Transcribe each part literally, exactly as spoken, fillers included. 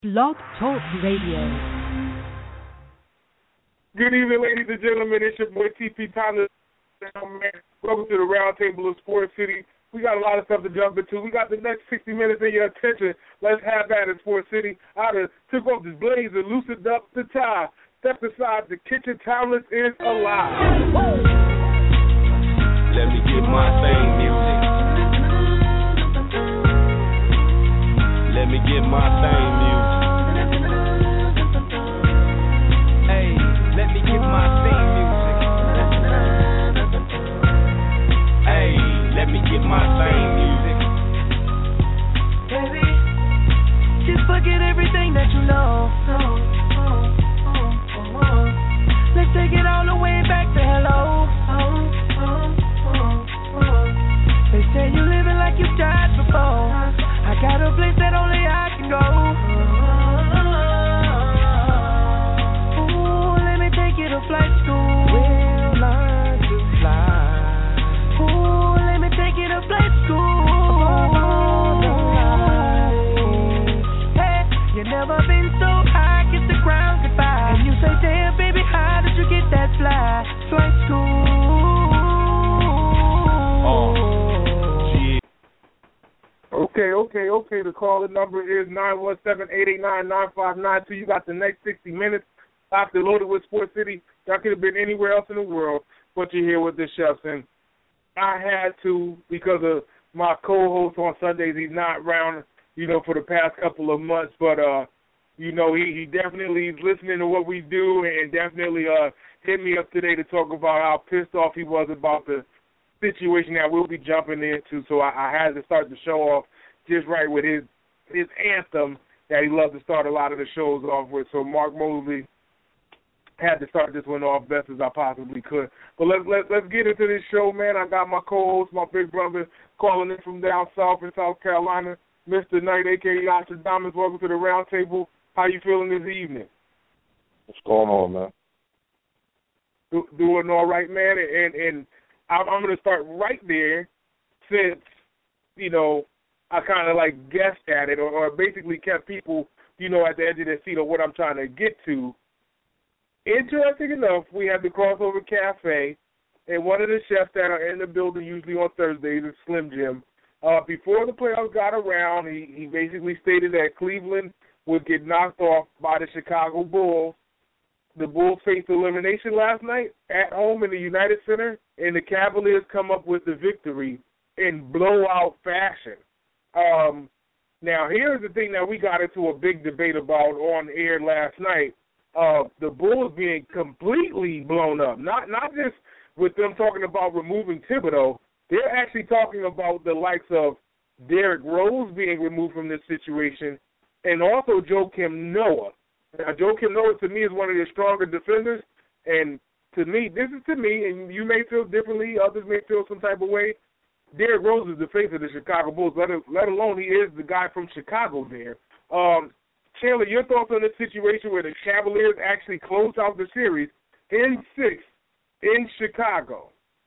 Blog Talk Radio. Good evening, ladies and gentlemen. It's your boy T P. Time to welcome to the Round Table of Sports City. We got a lot of stuff to jump into. We got the next sixty minutes in your attention. Let's have at it, Sports City. I done took off the blazer, loosened up the tie, stepped aside. The kitchen timeless is alive. Let me get my thing music. Let me get my thing music. Hey, let me get my thing music. Hey, let me get my thing music. Baby, just forget everything that you know. Oh, oh, oh, oh, oh. Let's take it all the way back to hello. Oh, oh, oh, oh. They say you living like you've died before. I got a place that only I can go. Ooh, let me take you to flight school. We'll learn to fly. Ooh, let me take you to flight school. Hey, you never been so high, kiss the ground goodbye. And you say, damn, baby, how did you get that fly? Flight school. Okay, okay, okay. The calling number is nine one seven, eight eight nine, nine five nine two. You got the next sixty minutes after Loaded with Sports City. Y'all could have been anywhere else in the world, but you're here with the chefs. And I had to, because of my co-host on Sundays, he's not around, you know, for the past couple of months, but, uh, you know, he, he definitely is listening to what we do and definitely uh, hit me up today to talk about how pissed off he was about the situation that we'll be jumping into. So I, I had to start the show off just right with his his anthem that he loves to start a lot of the shows off with. So Mark Mosley had to start this one off best as I possibly could. But let's let, let's get into this show, man. I got my co-host, my big brother, calling in from down south in South Carolina, Mister Knight, a k a. Nostradamus. Welcome to the Round Table. How you feeling this evening? What's going on, man? Do, doing all right, man. And, and I'm, I'm going to start right there since, you know, I kind of like guessed at it or, or basically kept people, you know, at the edge of their seat of what I'm trying to get to. Interesting enough, we had the Crossover Cafe, and one of the chefs that are in the building usually on Thursdays is Slim Jim. Uh, before the playoffs got around, he, he basically stated that Cleveland would get knocked off by the Chicago Bulls. The Bulls faced elimination last night at home in the United Center, and the Cavaliers come up with the victory in blowout fashion. Um, now, here's the thing that we got into a big debate about on air last night. Uh, the Bulls being completely blown up. Not not just with them talking about removing Thibodeau. They're actually talking about the likes of Derrick Rose being removed from this situation and also Joakim Noah. Now, Joakim Noah, to me, is one of their stronger defenders. And to me, this is to me, and you may feel differently, others may feel some type of way, Derrick Rose is the face of the Chicago Bulls, let, let alone he is the guy from Chicago there. Um, Chandler, your thoughts on this situation where the Cavaliers actually closed out the series in six in Chicago?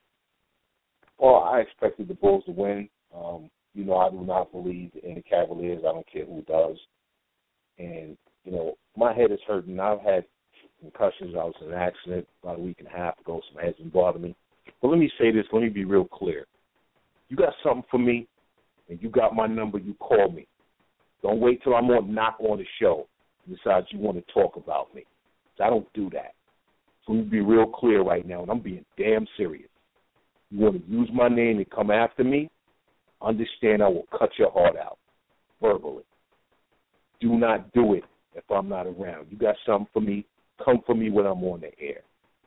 Well, I expected the Bulls to win. Um, you know, I do not believe in the Cavaliers. I don't care who does. And, you know, my head is hurting. I've had concussions. I was in an accident about a week and a half ago. Some head's been bothering me. But let me say this. Let me be real clear. You got something for me, and you got my number, you call me. Don't wait till I'm on knock on the show and decide you want to talk about me. I don't do that. So let me be real clear right now, and I'm being damn serious. You want to use my name and come after me, understand I will cut your heart out verbally. Do not do it if I'm not around. You got something for me, come for me when I'm on the air.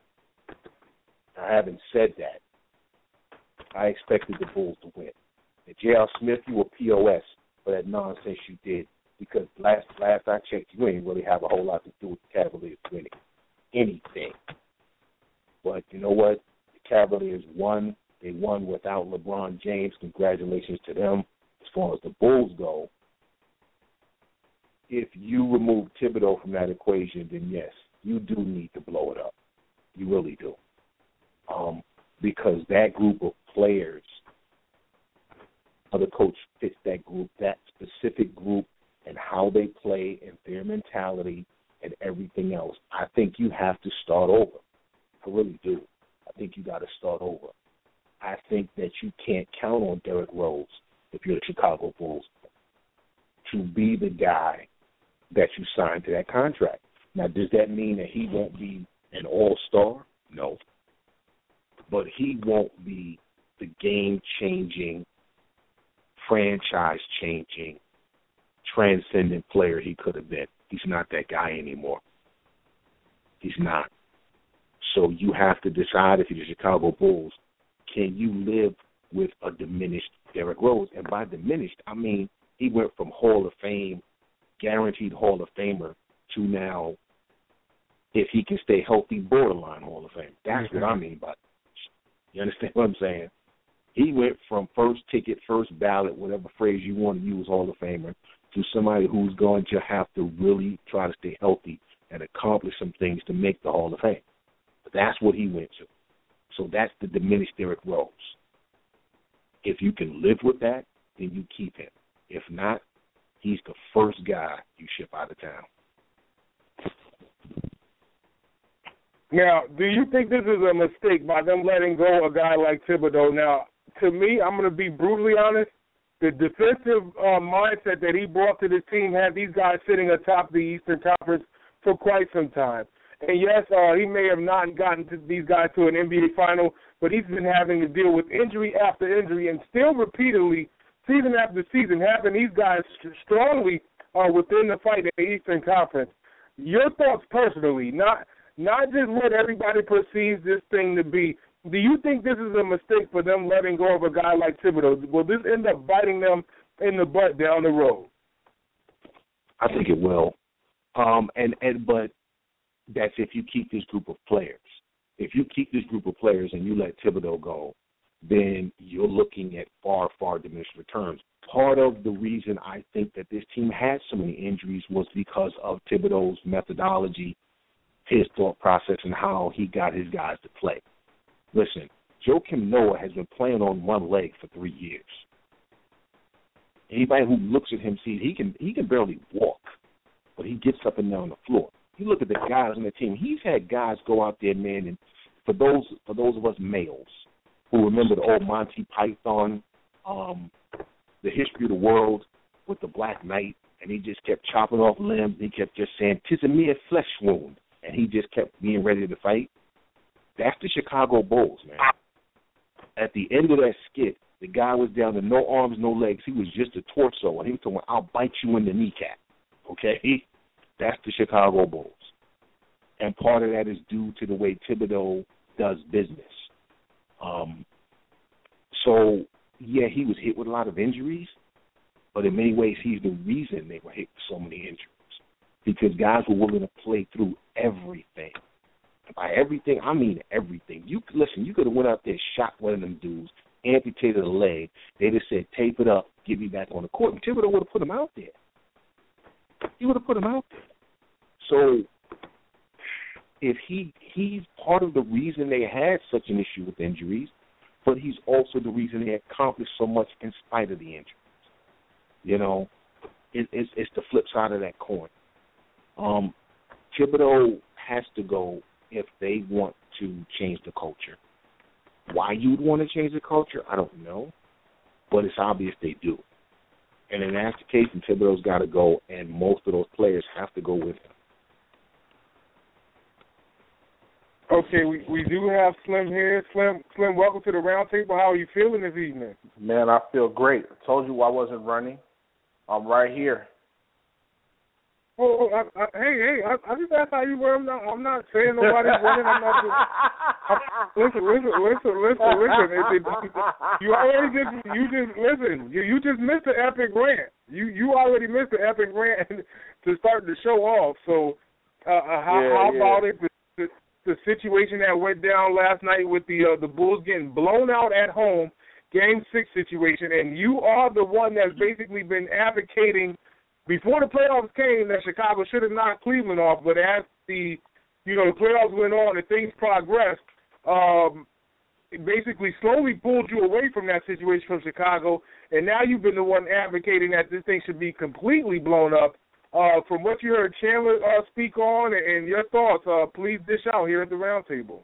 I haven't said that. I expected the Bulls to win. And J R. Smith, you were P O S for that nonsense you did because last last I checked, you ain't really have a whole lot to do with the Cavaliers winning anything. But you know what? The Cavaliers won. They won without LeBron James. Congratulations to them. As far as the Bulls go, if you remove Thibodeau from that equation, then yes, you do need to blow it up. You really do. Um, because that group of players, other coach fits that group, that specific group and how they play and their mentality and everything else, I think you have to start over. I really do. I think you got to start over. I think that you can't count on Derrick Rose, if you're the Chicago Bulls, to be the guy that you signed to that contract. Now, does that mean that he won't be an all-star? No. But he won't be the game-changing, franchise-changing, transcendent player he could have been. He's not that guy anymore. He's not. So you have to decide, if you're the Chicago Bulls, can you live with a diminished Derrick Rose? And by diminished, I mean he went from Hall of Fame, guaranteed Hall of Famer, to now, if he can stay healthy, borderline Hall of Fame. That's mm-hmm. what I mean by this. You understand what I'm saying? He went from first ticket, first ballot, whatever phrase you want to use, Hall of Famer, to somebody who's going to have to really try to stay healthy and accomplish some things to make the Hall of Fame. But that's what he went to. So that's the diminished Derrick Rose. If you can live with that, then you keep him. If not, he's the first guy you ship out of town. Now, do you think this is a mistake by them letting go a guy like Thibodeau? Now, to me, I'm going to be brutally honest, the defensive uh, mindset that he brought to this team had these guys sitting atop the Eastern Conference for quite some time. And, yes, uh, he may have not gotten to these guys to an N B A final, but he's been having to deal with injury after injury and still repeatedly, season after season, having these guys strongly uh, within the fight in the Eastern Conference. Your thoughts personally, not not just what everybody perceives this thing to be. Do you think this is a mistake for them letting go of a guy like Thibodeau? Will this end up biting them in the butt down the road? I think it will. Um, and, and but that's if you keep this group of players. If you keep this group of players and you let Thibodeau go, then you're looking at far, far diminished returns. Part of the reason I think that this team had so many injuries was because of Thibodeau's methodology, his thought process, and how he got his guys to play. Listen, Joakim Noah has been playing on one leg for three years. Anybody who looks at him sees he can he can barely walk, but he gets up and down the floor. You look at the guys on the team. He's had guys go out there, man, and for those for those of us males who remember the old Monty Python, um, the history of the world with the Black Knight, and he just kept chopping off limbs. And he kept just saying, "'Tis a mere flesh wound," and he just kept being ready to fight. That's the Chicago Bulls, man. At the end of that skit, the guy was down to no arms, no legs. He was just a torso, and he was talking, "I'll bite you in the kneecap." Okay? That's the Chicago Bulls. And part of that is due to the way Thibodeau does business. Um, so, yeah, he was hit with a lot of injuries, but in many ways he's the reason they were hit with so many injuries, because guys were willing to play through everything. And by everything, I mean everything. You Listen, you could have went out there, shot one of them dudes, amputated a leg. They just said, tape it up, get me back on the court. And Thibodeau would have put him out there. He would have put him out there. So if he he's part of the reason they had such an issue with injuries, but he's also the reason they accomplished so much in spite of the injuries. You know, it, it's, it's the flip side of that coin. Um, Thibodeau has to go if they want to change the culture. Why you'd want to change the culture, I don't know, but it's obvious they do. And if that's the case, then Thibodeau's got to go, and most of those players have to go with him. Okay, we, we do have Slim here. Slim, Slim, welcome to the round table. How are you feeling this evening? Man, I feel great. I told you I wasn't running. I'm right here. Oh, I, I, hey, hey, I, I just asked how you were. I'm not, I'm not saying nobody's winning. I'm not just, I'm, listen, listen, listen, listen, listen. It, it, you already just, you just, listen, you, you just missed the epic rant. You you already missed the epic rant to start the show off. So uh, uh, how, yeah, how yeah. about it, the, the, the situation that went down last night with the uh, the Bulls getting blown out at home, game six situation, and you are the one that's basically been advocating before the playoffs came that Chicago should have knocked Cleveland off, but as the you know the playoffs went on and things progressed, um, basically slowly pulled you away from that situation from Chicago, and now you've been the one advocating that this thing should be completely blown up. Uh, from what you heard Chandler uh, speak on and your thoughts, uh, please dish out here at the roundtable.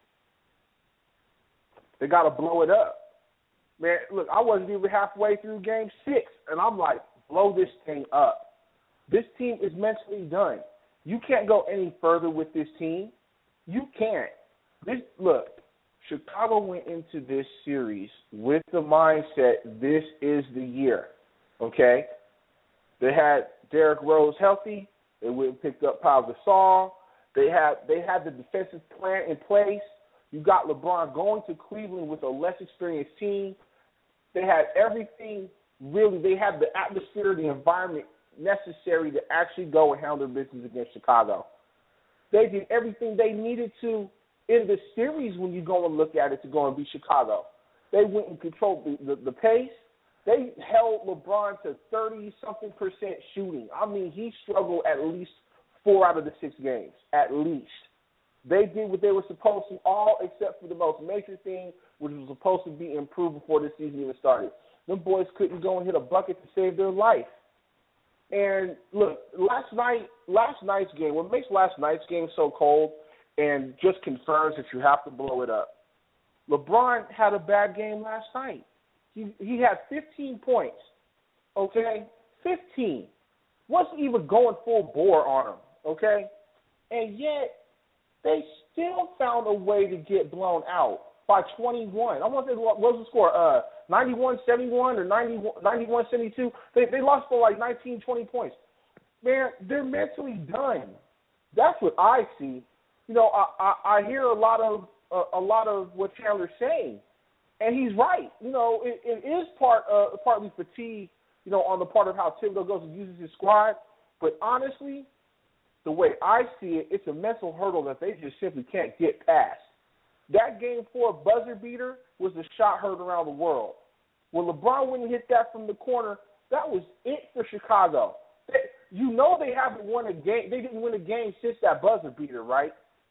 They got to blow it up. Man, look, I wasn't even halfway through game six, and I'm like, blow this thing up. This team is mentally done. You can't go any further with this team. You can't. This Look, Chicago went into this series with the mindset this is the year, okay? They had Derrick Rose healthy. They went and picked up Pau Gasol. They had they had the defensive plan in place. You got LeBron going to Cleveland with a less experienced team. They had everything, really. They had the atmosphere, the environment necessary to actually go and handle their business against Chicago. They did everything they needed to in the series when you go and look at it to go and beat Chicago. They went and controlled the, the, the pace. They held LeBron to thirty-something percent shooting. I mean, he struggled at least four out of the six games, at least. They did what they were supposed to, all except for the most major thing, which was supposed to be improved before the season even started. Them boys couldn't go and hit a bucket to save their life. And, look, last night, last night's game, what makes last night's game so cold and just confirms that you have to blow it up, LeBron had a bad game last night. He he had fifteen points, okay? fifteen. Wasn't even going full bore on him, okay? And yet, they still found a way to get blown out by twenty-one. I want to say, what was the score? Uh, ninety-one seventy-one or ninety-one seventy-two? They they lost for like nineteen, twenty points. Man, they're mentally done. That's what I see. You know, I, I, I hear a lot of uh, a lot of what Chandler's saying, and he's right. You know, it, it is part uh, partly fatigue, you know, on the part of how Thibodeau goes and uses his squad. But honestly, the way I see it, it's a mental hurdle that they just simply can't get past. That game four buzzer beater was a shot heard around the world. When LeBron went and hit that from the corner, that was it for Chicago. They, you know they haven't won a game. They didn't win a game since that buzzer beater, right?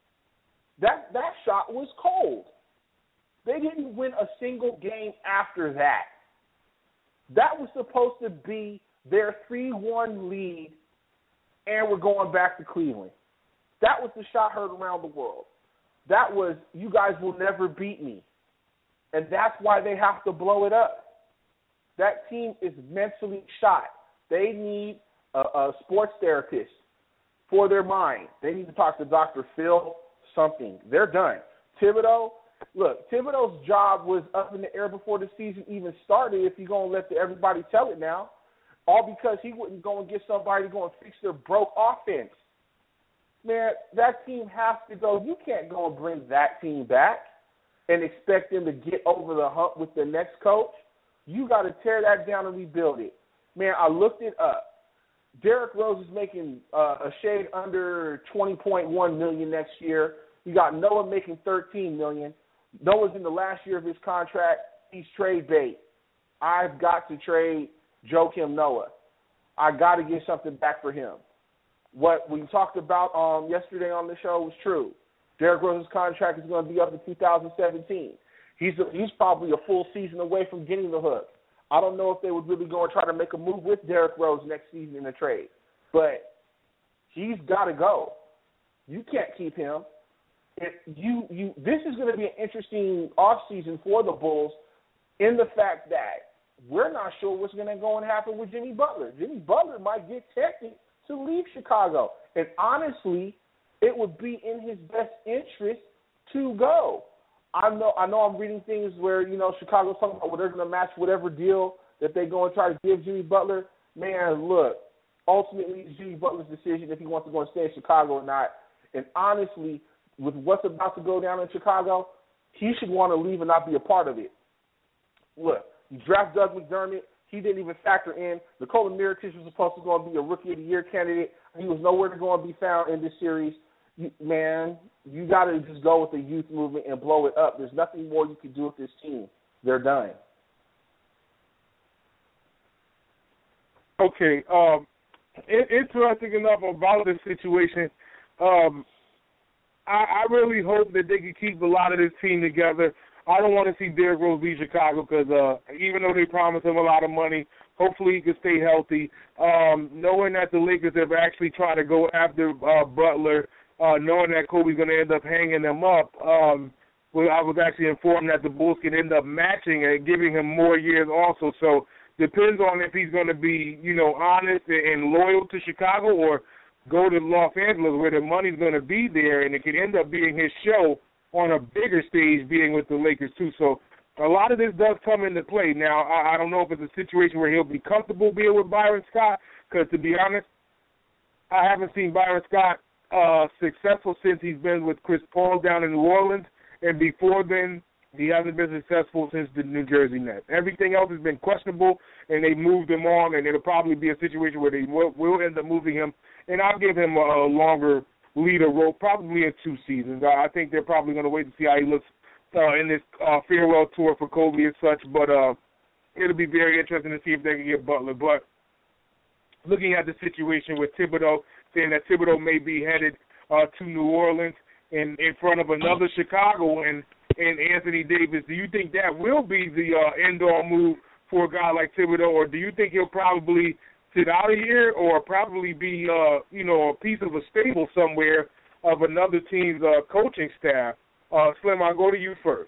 That that shot was cold. They didn't win a single game after that. That was supposed to be their three one lead, and we're going back to Cleveland. That was the shot heard around the world. That was, you guys will never beat me. And that's why they have to blow it up. That team is mentally shot. They need a, a sports therapist for their mind. They need to talk to Doctor Phil something. They're done. Thibodeau, look, Thibodeau's job was up in the air before the season even started, if you're going to let the, everybody tell it now, all because he wouldn't go and get somebody to go and fix their broke offense. Man, that team has to go. You can't go and bring that team back and expect them to get over the hump with the next coach. You got to tear that down and rebuild it. Man, I looked it up. Derrick Rose is making uh, a shade under twenty point one million dollars next year. You got Noah making thirteen million dollars. Noah's in the last year of his contract. He's trade bait. I've got to trade Joakim Noah. I got to get something back for him. What we talked about um, yesterday on the show was true. Derrick Rose's contract is going to be up in two thousand seventeen. He's a, he's probably a full season away from getting the hook. I don't know if they would really go and try to make a move with Derrick Rose next season in a trade. But he's got to go. You can't keep him. If you, you, this is going to be an interesting offseason for the Bulls in the fact that we're not sure what's going to go and happen with Jimmy Butler. Jimmy Butler might get tempted to leave Chicago. And honestly, it would be in his best interest to go. I know I know I'm reading things where, you know, Chicago's talking about, well, they're going to match whatever deal that they go and try to give Jimmy Butler. Man, look, ultimately it's Jimmy Butler's decision if he wants to go and stay in Chicago or not. And honestly, with what's about to go down in Chicago, he should want to leave and not be a part of it. Look, you draft Doug McDermott. He didn't even factor in. Nikola Mirotic was supposed to go and be a Rookie of the Year candidate. He was nowhere to go and be found in this series. You, man, you got to just go with the youth movement and blow it up. There's nothing more you can do with this team. They're done. Okay. Um, interesting enough about this situation, um, I, I really hope that they can keep a lot of this team together. I don't want to see Derrick Rose leave Chicago because uh, even though they promised him a lot of money, hopefully he can stay healthy. Um, knowing that the Lakers have actually tried to go after uh, Butler, uh, knowing that Kobe's going to end up hanging them up, um, well, I was actually informed that the Bulls can end up matching and giving him more years also. So depends on if he's going to be, you know, honest and loyal to Chicago or go to Los Angeles where the money's going to be there, and it could end up being his show on a bigger stage being with the Lakers too. So a lot of this does come into play. Now, I, I don't know if it's a situation where he'll be comfortable being with Byron Scott because, to be honest, I haven't seen Byron Scott uh, successful since he's been with Chris Paul down in New Orleans, and before then, he hasn't been successful since the New Jersey Nets. Everything else has been questionable, and they moved him on, and it'll probably be a situation where they will, will end up moving him, and I'll give him a, a longer leader role, probably in two seasons. I think they're probably going to wait to see how he looks uh, in this uh, farewell tour for Kobe and such, but uh, it'll be very interesting to see if they can get Butler. But looking at the situation with Thibodeau, saying that Thibodeau may be headed uh, to New Orleans in, in front of another Chicago and, and Anthony Davis, do you think that will be the uh, end-all move for a guy like Thibodeau, or do you think he'll probably sit out of here or probably be, uh, you know, a piece of a stable somewhere of another team's uh, coaching staff? Uh, Slim, I'll go to you first.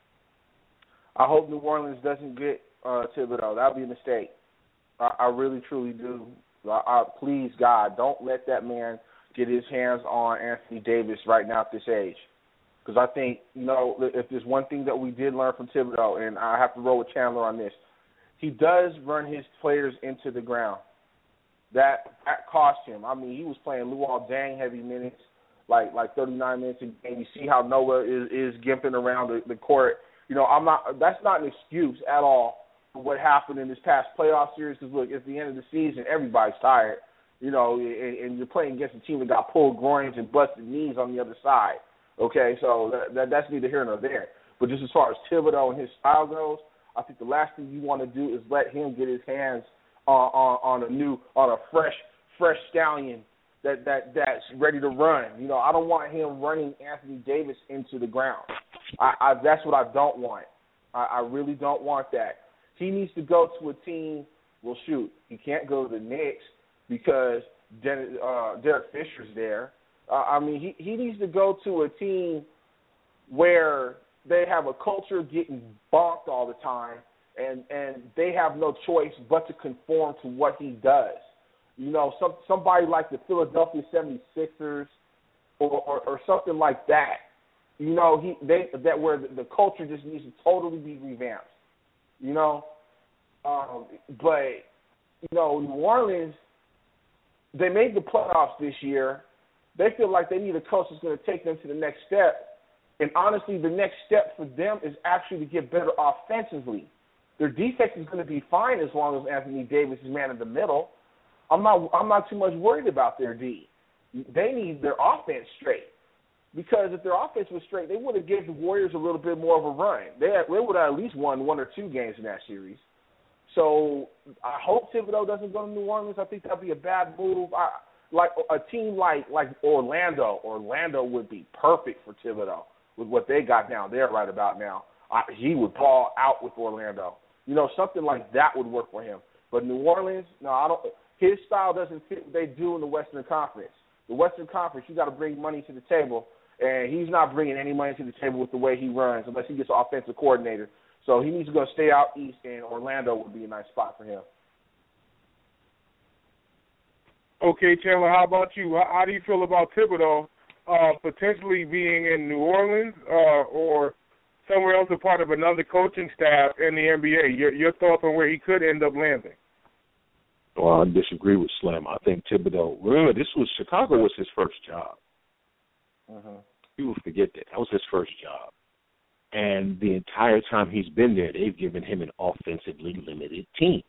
I hope New Orleans doesn't get uh, Thibodeau. That would be a mistake. I, I really, truly do. I, I, please, God, don't let that man get his hands on Anthony Davis right now at this age. Because I think, you know, if there's one thing that we did learn from Thibodeau, and I have to roll with Chandler on this, he does run his players into the ground. That that cost him. I mean, he was playing Luol Deng heavy minutes, like like thirty-nine minutes a game. You see how Noah is, is gimping around the, the court. You know, I'm not. That's not an excuse at all for what happened in this past playoff series. Because look, at the end of the season, everybody's tired. You know, and, and you're playing against a team that got pulled groins and busted knees on the other side. Okay, so that, that that's neither here nor there. But just as far as Thibodeau and his style goes, I think the last thing you want to do is let him get his hands on, on, on a new, on a fresh, fresh stallion that, that that's ready to run. You know, I don't want him running Anthony Davis into the ground. I, I that's what I don't want. I, I really don't want that. He needs to go to a team. Well, shoot, he can't go to the Knicks because Dennis, uh, Derek Fisher's there. Uh, I mean, he, he needs to go to a team where they have a culture getting bonked all the time, and, and they have no choice but to conform to what he does. You know, some somebody like the Philadelphia seventy-sixers or, or, or something like that. You know, he they that where the, the culture just needs to totally be revamped. You know, um, but you know, New Orleans, they made the playoffs this year. They feel like they need a coach that's going to take them to the next step. And honestly, the next step for them is actually to get better offensively. Their defense is going to be fine as long as Anthony Davis is man in the middle. I'm not I'm not too much worried about their D. They need their offense straight. Because if their offense was straight, they would have given the Warriors a little bit more of a run. They, had, they would have at least won one or two games in that series. So I hope Thibodeau doesn't go to New Orleans. I think that would be a bad move. I, like a team like like Orlando, Orlando would be perfect for Thibodeau with what they got down there right about now. I, he would ball out with Orlando. You know, something like that would work for him. But New Orleans, no, I don't. His style doesn't fit what they do in the Western Conference. The Western Conference, you got to bring money to the table, and he's not bringing any money to the table with the way he runs unless he gets an offensive coordinator. So he needs to go stay out east, and Orlando would be a nice spot for him. Okay, Chandler, how about you? How, how do you feel about Thibodeau uh, potentially being in New Orleans uh, or somewhere else, a part of another coaching staff in the N B A? Your, your thoughts on where he could end up landing? Well, I disagree with Slim. I think Thibodeau, remember, this was Chicago was his first job. Mm-hmm. People forget that. That was his first job. And the entire time he's been there, they've given him an offensively limited team.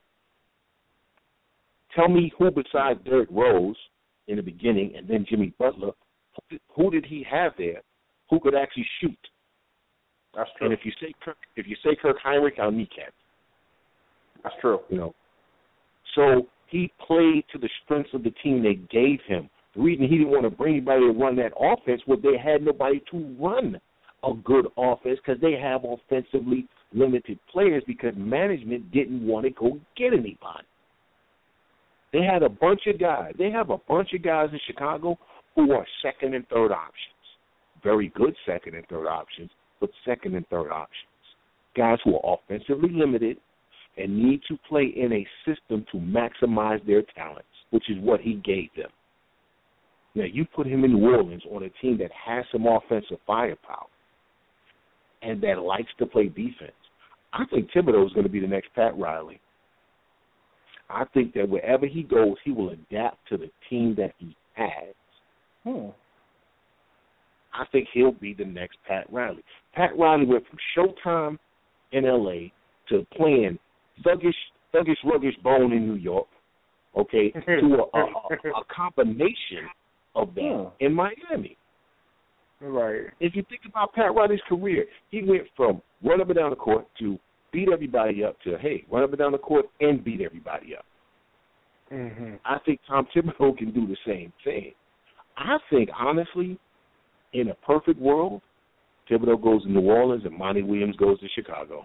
Tell me who besides Derrick Rose in the beginning and then Jimmy Butler, who did he have there who could actually shoot? That's true. And if you say Kirk, if you say Kirk Heinrich, I'll kneecap. That's true. You know, so he played to the strengths of the team they gave him. The reason he didn't want to bring anybody to run that offense was they had nobody to run a good offense because they have offensively limited players because management didn't want to go get anybody. They had a bunch of guys. They have a bunch of guys in Chicago who are second and third options. Very good second and third options, but second and third options. Guys who are offensively limited and need to play in a system to maximize their talents, which is what he gave them. Now, you put him in New Orleans on a team that has some offensive firepower and that likes to play defense. I think Thibodeau is going to be the next Pat Riley. I think that wherever he goes, he will adapt to the team that he has. Hmm. I think he'll be the next Pat Riley. Pat Riley went from Showtime in L A to playing thuggish, thuggish, ruggish bone in New York, okay, to a, a, a combination of that hmm. in Miami. Right. If you think about Pat Riley's career, he went from run up and down the court to beat everybody up to, hey, run up and down the court and beat everybody up. Mm-hmm. I think Tom Thibodeau can do the same thing. I think, honestly, in a perfect world, Thibodeau goes to New Orleans and Monty Williams goes to Chicago.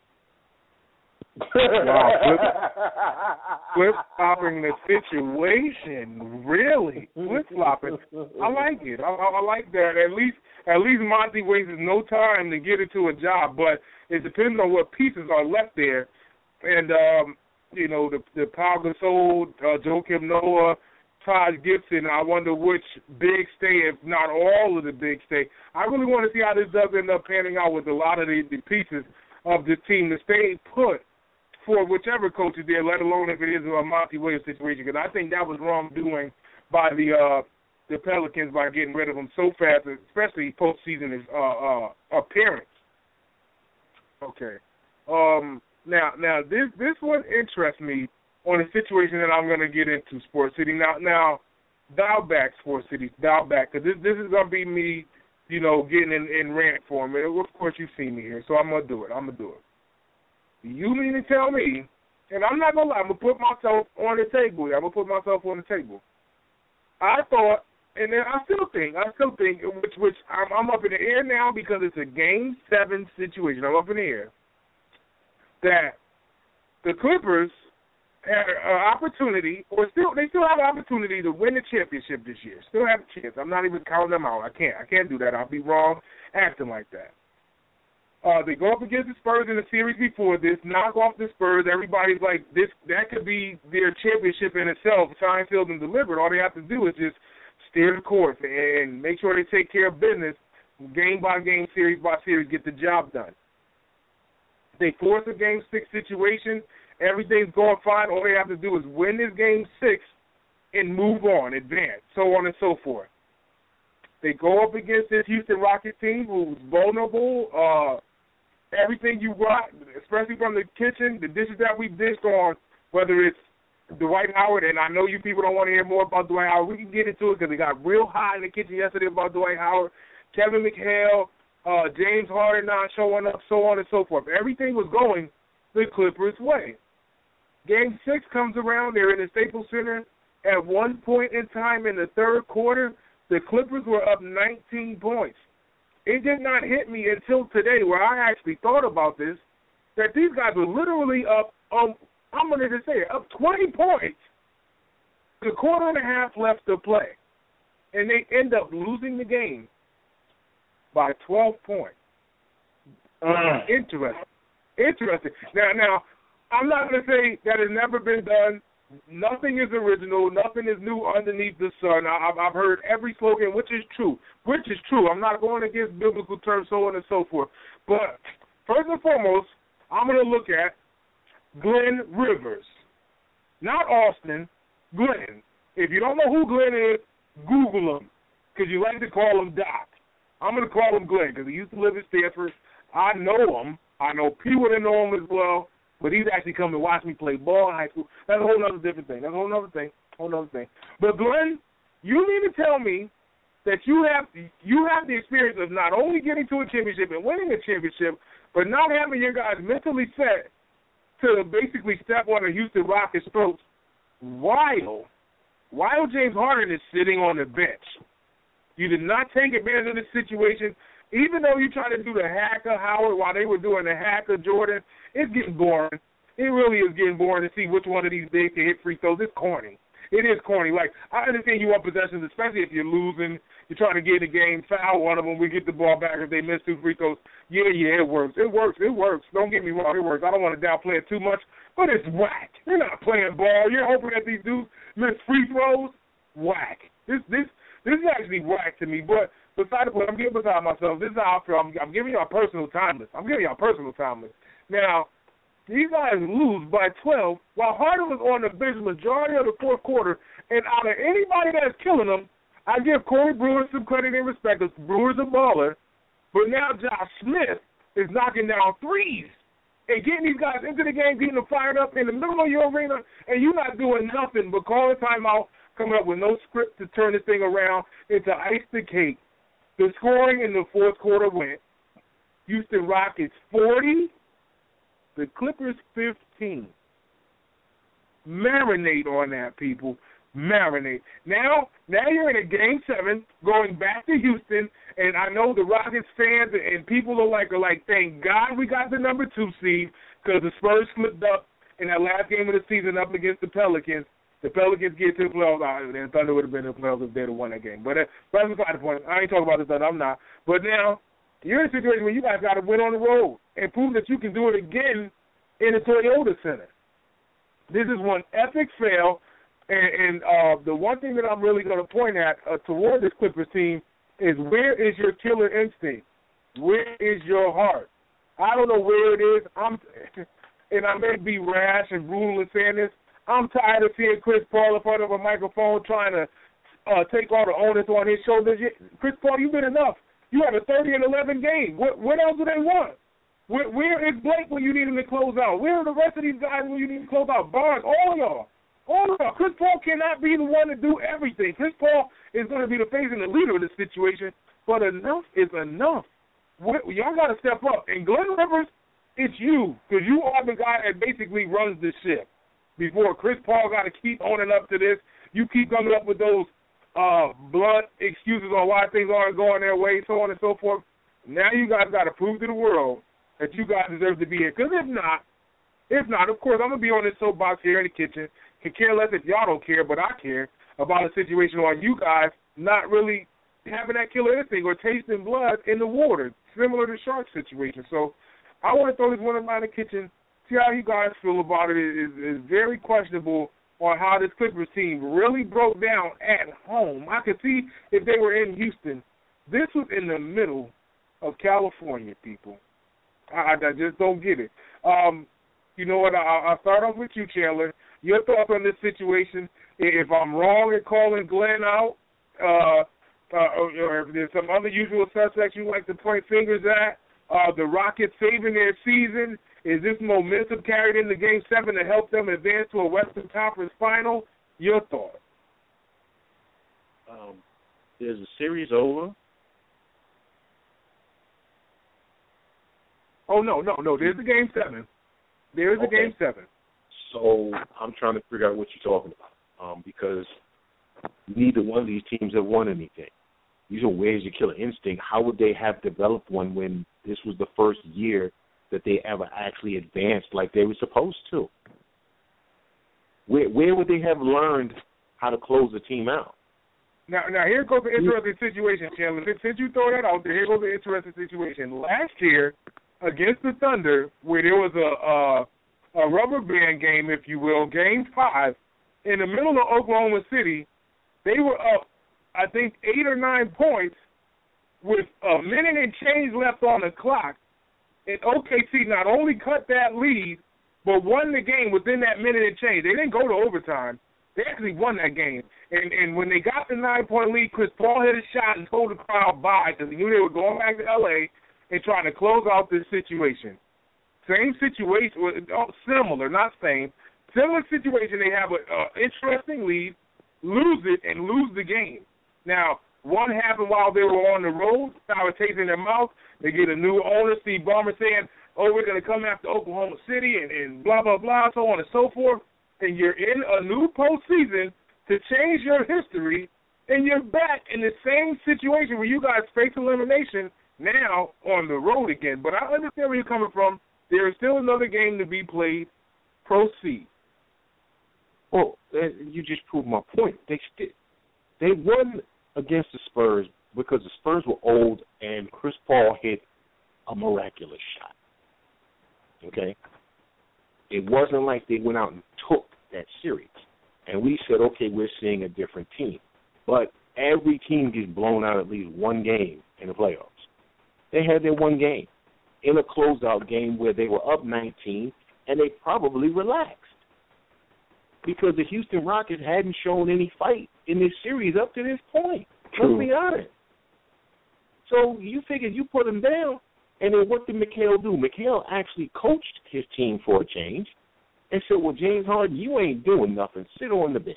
Wow, flip, flip flopping the situation, really flip flopping. I like it. I, I like that. At least, at least Monty wastes no time to get into a job, but it depends on what pieces are left there. And um, you know, the the Pau Gasol, uh, Joakim Noah, Taj Gibson. I wonder which big stay, if not all of the big stay. I really want to see how this does end up panning out with a lot of the, the pieces of the team to stay put for whichever coach is there, let alone if it is a Monty Williams situation, because I think that was wrongdoing by the uh, the Pelicans by getting rid of him so fast, especially postseason uh, uh, appearance. Okay. Um, now, now this this one interests me on a situation that I'm going to get into, Sports City. Now, now, dial back, Sports City, dial back, because this this is going to be me, you know, getting in, in rant form. And of course, you've seen me here, so I'm going to do it. I'm going to do it. You mean to tell me, and I'm not going to lie, I'm going to put myself on the table. I'm going to put myself on the table. I thought, and then I still think, I still think, which which I'm, I'm up in the air now because it's a Game seven situation. I'm up in the air. That the Clippers had an opportunity, or still, they still have an opportunity to win the championship this year. Still have a chance. I'm not even counting them out. I can't. I can't do that. I'll be wrong acting like that. Uh, they go up against the Spurs in the series before this, knock off the Spurs. Everybody's like, this. That could be their championship in itself, signed, sealed, and delivered. All they have to do is just steer the course and make sure they take care of business, game by game, series by series, get the job done. They force a game six situation. Everything's going fine. All they have to do is win this game six and move on, advance, so on and so forth. They go up against this Houston Rockets team who's vulnerable. Uh, everything you got, especially from the kitchen, the dishes that we dished on, whether it's Dwight Howard, and I know you people don't want to hear more about Dwight Howard. We can get into it because it got real hot in the kitchen yesterday about Dwight Howard, Kevin McHale, uh, James Harden not showing up, so on and so forth. Everything was going the Clippers' way. Game six comes around. They're in the Staples Center. At one point in time in the third quarter, the Clippers were up nineteen points. It did not hit me until today where I actually thought about this, that these guys were literally up, um, I'm going to just say it, up twenty points. The quarter and a half left to play. And they end up losing the game by twelve points. Uh, interesting. Interesting. Now, now, I'm not going to say that has never been done. Nothing is original. Nothing is new underneath the sun. I, I've, I've heard every slogan, which is true. Which is true. I'm not going against biblical terms, so on and so forth. But first and foremost, I'm going to look at Glenn Rivers. Not Austin, Glenn. If you don't know who Glenn is, Google him, because you like to call him Doc. I'm going to call him Glenn because he used to live in Stanford. I know him. I know people that know him as well. But he's actually come to watch me play ball in high school. That's a whole other different thing. That's a whole other thing. Whole other thing. But Glenn, you mean to tell me that you have you have the experience of not only getting to a championship and winning a championship, but not having your guys mentally set to basically step on the Houston Rockets' throats while while James Harden is sitting on the bench. You did not take advantage of the situation even though you try to do the hacker Howard while they were doing the hacker Jordan, it's getting boring. It really is getting boring to see which one of these bigs can hit free throws. It's corny. It is corny. Like, I understand you want possessions, especially if you're losing. You're trying to get in the game, foul one of them, we get the ball back if they miss two free throws. Yeah, yeah, it works. It works. It works. Don't get me wrong. It works. I don't want to downplay it too much, but it's whack. You're not playing ball. You're hoping that these dudes miss free throws. Whack. This this this is actually whack to me. But beside the point, I'm getting beside myself. This is how I feel. I'm, I'm giving y'all personal timeless. I'm giving y'all personal timeless. Now, these guys lose by twelve while Harden was on the bench the majority of the fourth quarter, and out of anybody that's killing them, I give Corey Brewer some credit and respect because Brewer's a baller, but now Josh Smith is knocking down threes and getting these guys into the game, getting them fired up in the middle of your arena, and you're not doing nothing but calling timeout, coming up with no script to turn this thing around into ice the cake. The scoring in the fourth quarter went Houston Rockets forty, the Clippers fifteen. Marinate on that, people. Marinate. Now, now you're in a game seven, going back to Houston, and I know the Rockets fans and people are like, are like, thank God we got the number two seed because the Spurs slipped up in that last game of the season up against the Pelicans. The Pelicans get to the playoffs. Oh, the Thunder would have been in the playoffs if they'd have won that game. But uh, that's beside the point. I ain't talking about the Thunder. I'm not. But now you're in a situation where you guys got to win on the road and prove that you can do it again in the Toyota Center. This is one epic fail. And, and uh, the one thing that I'm really going to point at uh, toward this Clippers team is where is your killer instinct? Where is your heart? I don't know where it is. I'm, and I may be rash and brutal in saying this. I'm tired of seeing Chris Paul in front of a microphone trying to uh, take all the onus on his shoulders. Chris Paul, you've been enough. You have a thirty and eleven game. What, what else do they want? Where, where is Blake when you need him to close out? Where are the rest of these guys when you need to close out? Barnes, all of y'all. All of y'all. Chris Paul cannot be the one to do everything. Chris Paul is going to be the face and the leader of this situation, but enough is enough. What, y'all got to step up. And Glenn Rivers, it's you, because you are the guy that basically runs the ship. Before Chris Paul got to keep owning up to this, you keep coming up with those uh, blunt excuses on why things aren't going their way, so on and so forth. Now you guys got to prove to the world that you guys deserve to be here. Because if not, if not, of course, I'm going to be on this soapbox here in the kitchen. Can care less if y'all don't care, but I care about a situation on you guys not really having that killer instinct or tasting blood in the water, similar to Shark's situation. So I want to throw this one in the kitchen. See how you guys feel about it. It is, is very questionable on how this Clippers team really broke down at home. I could see if they were in Houston. This was in the middle of California, people. I, I just don't get it. Um, you know what? I, I'll start off with you, Chandler. Your thoughts on this situation. If I'm wrong in calling Glenn out, uh, uh, or if there's some other usual suspects you like to point fingers at, uh, the Rockets saving their season, is this momentum carried into Game seven to help them advance to a Western Conference final? Your thoughts? Um, is the series over? Oh, no, no, no. There's a Game seven. There is a Okay. Game seven. So I'm trying to figure out what you're talking about um, because neither one of these teams have won anything. These are where's your killer instinct. How would they have developed one when this was the first year that they ever actually advanced like they were supposed to? Where where would they have learned how to close the team out? Now, now here goes the interesting situation, Chandler. Since, since you throw that out there, here goes the interesting situation. Last year, against the Thunder, where there was a a, a rubber band game, if you will, Game Five, in the middle of Oklahoma City, they were up, I think, eight or nine points with a minute and change left on the clock. And O K C not only cut that lead, but won the game within that minute and change. They didn't go to overtime. They actually won that game. And and when they got the nine-point lead, Chris Paul hit a shot and told the crowd bye because he knew they were going back to L A and trying to close out this situation. Same situation, similar, not same. Similar situation, they have an uh, interesting lead, lose it, and lose the game. Now, one happened while they were on the road, sour taste in their mouth. They get a new owner, Steve Ballmer, saying, oh, we're going to come after Oklahoma City and, and blah, blah, blah, so on and so forth. And you're in a new postseason to change your history, and you're back in the same situation where you guys face elimination now on the road again. But I understand where you're coming from. There is still another game to be played. Proceed. Well, uh, you just proved my point. They st- they won against the Spurs because the Spurs were old and Chris Paul hit a miraculous shot. Okay? It wasn't like they went out and took that series. And we said, okay, we're seeing a different team. But every team gets blown out at least one game in the playoffs. They had their one game in a closeout game where they were up nineteen, and they probably relaxed because the Houston Rockets hadn't shown any fight in this series up to this point. True. Let's be honest. So you figured you put them down, and then what did Mikal do? Mikal actually coached his team for a change and said, well, James Harden, you ain't doing nothing. Sit on the bench.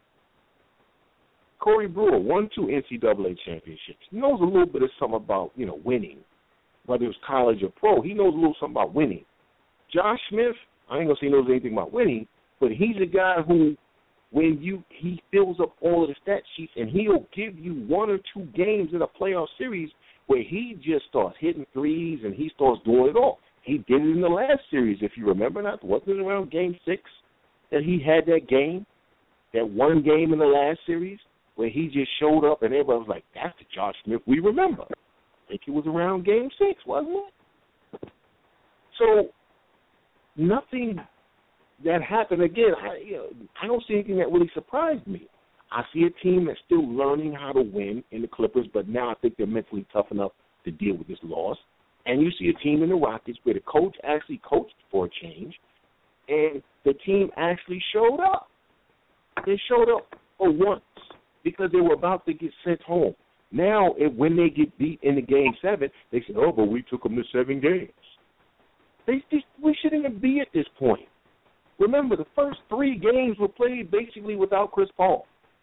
Corey Brewer won two N C double A championships. He knows a little bit of something about, you know, winning, whether it's college or pro. He knows a little something about winning. Josh Smith, I ain't going to say he knows anything about winning, but he's a guy who, when you he fills up all of the stat sheets, and he'll give you one or two games in a playoff series where he just starts hitting threes and he starts doing it all. He did it in the last series, if you remember. Not wasn't it around game six that he had that game, that one game in the last series where he just showed up and everybody was like, that's the Josh Smith we remember. I think it was around game six, wasn't it? So nothing that happened again. I, you know, I don't see anything that really surprised me. I see a team that's still learning how to win in the Clippers, but now I think they're mentally tough enough to deal with this loss. And you see a team in the Rockets where the coach actually coached for a change, and the team actually showed up. They showed up for once because they were about to get sent home. Now, if, when they get beat in the game seven, they said, oh, but we took them to seven games. They just, we shouldn't even be at this point. Remember, the first three games were played basically without Chris Paul.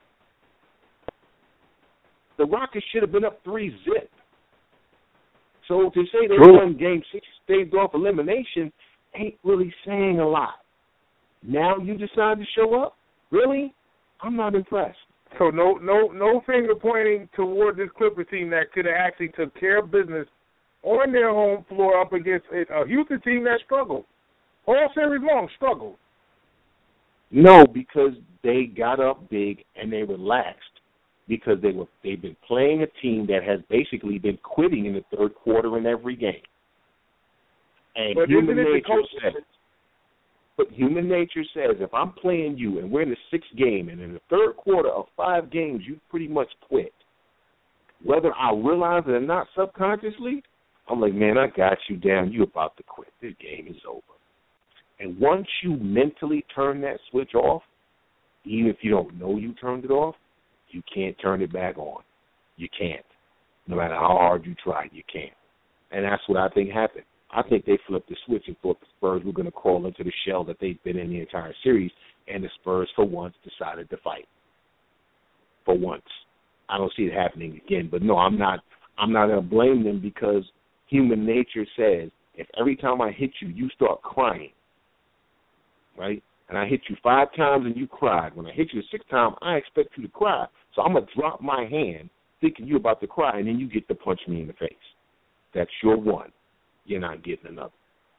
The Rockets should have been up three zip. So to say they True. won game six, staved off elimination, ain't really saying a lot. Now you decide to show up? Really? I'm not impressed. So no no no finger pointing toward this Clippers team that could have actually took care of business on their home floor up against a Houston team that struggled. All series long struggled. No, because they got up big and they relaxed because they were they've been playing a team that has basically been quitting in the third quarter in every game. And but human isn't it nature the coach- says But human nature says if I'm playing you and we're in the sixth game and in the third quarter of five games you pretty much quit, whether I realize it or not subconsciously, I'm like, man, I got you down. You about to quit. This game is over. And once you mentally turn that switch off, even if you don't know you turned it off, you can't turn it back on. You can't. No matter how hard you try, you can't. And that's what I think happened. I think they flipped the switch and thought the Spurs were going to crawl into the shell that they've been in the entire series, and the Spurs, for once, decided to fight. For once. I don't see it happening again. But, no, I'm not I'm not going to blame them because human nature says if every time I hit you, you start crying, right, and I hit you five times and you cried. When I hit you the sixth time, I expect you to cry. So I'm going to drop my hand thinking you're about to cry, and then you get to punch me in the face. That's your one. You're not getting another.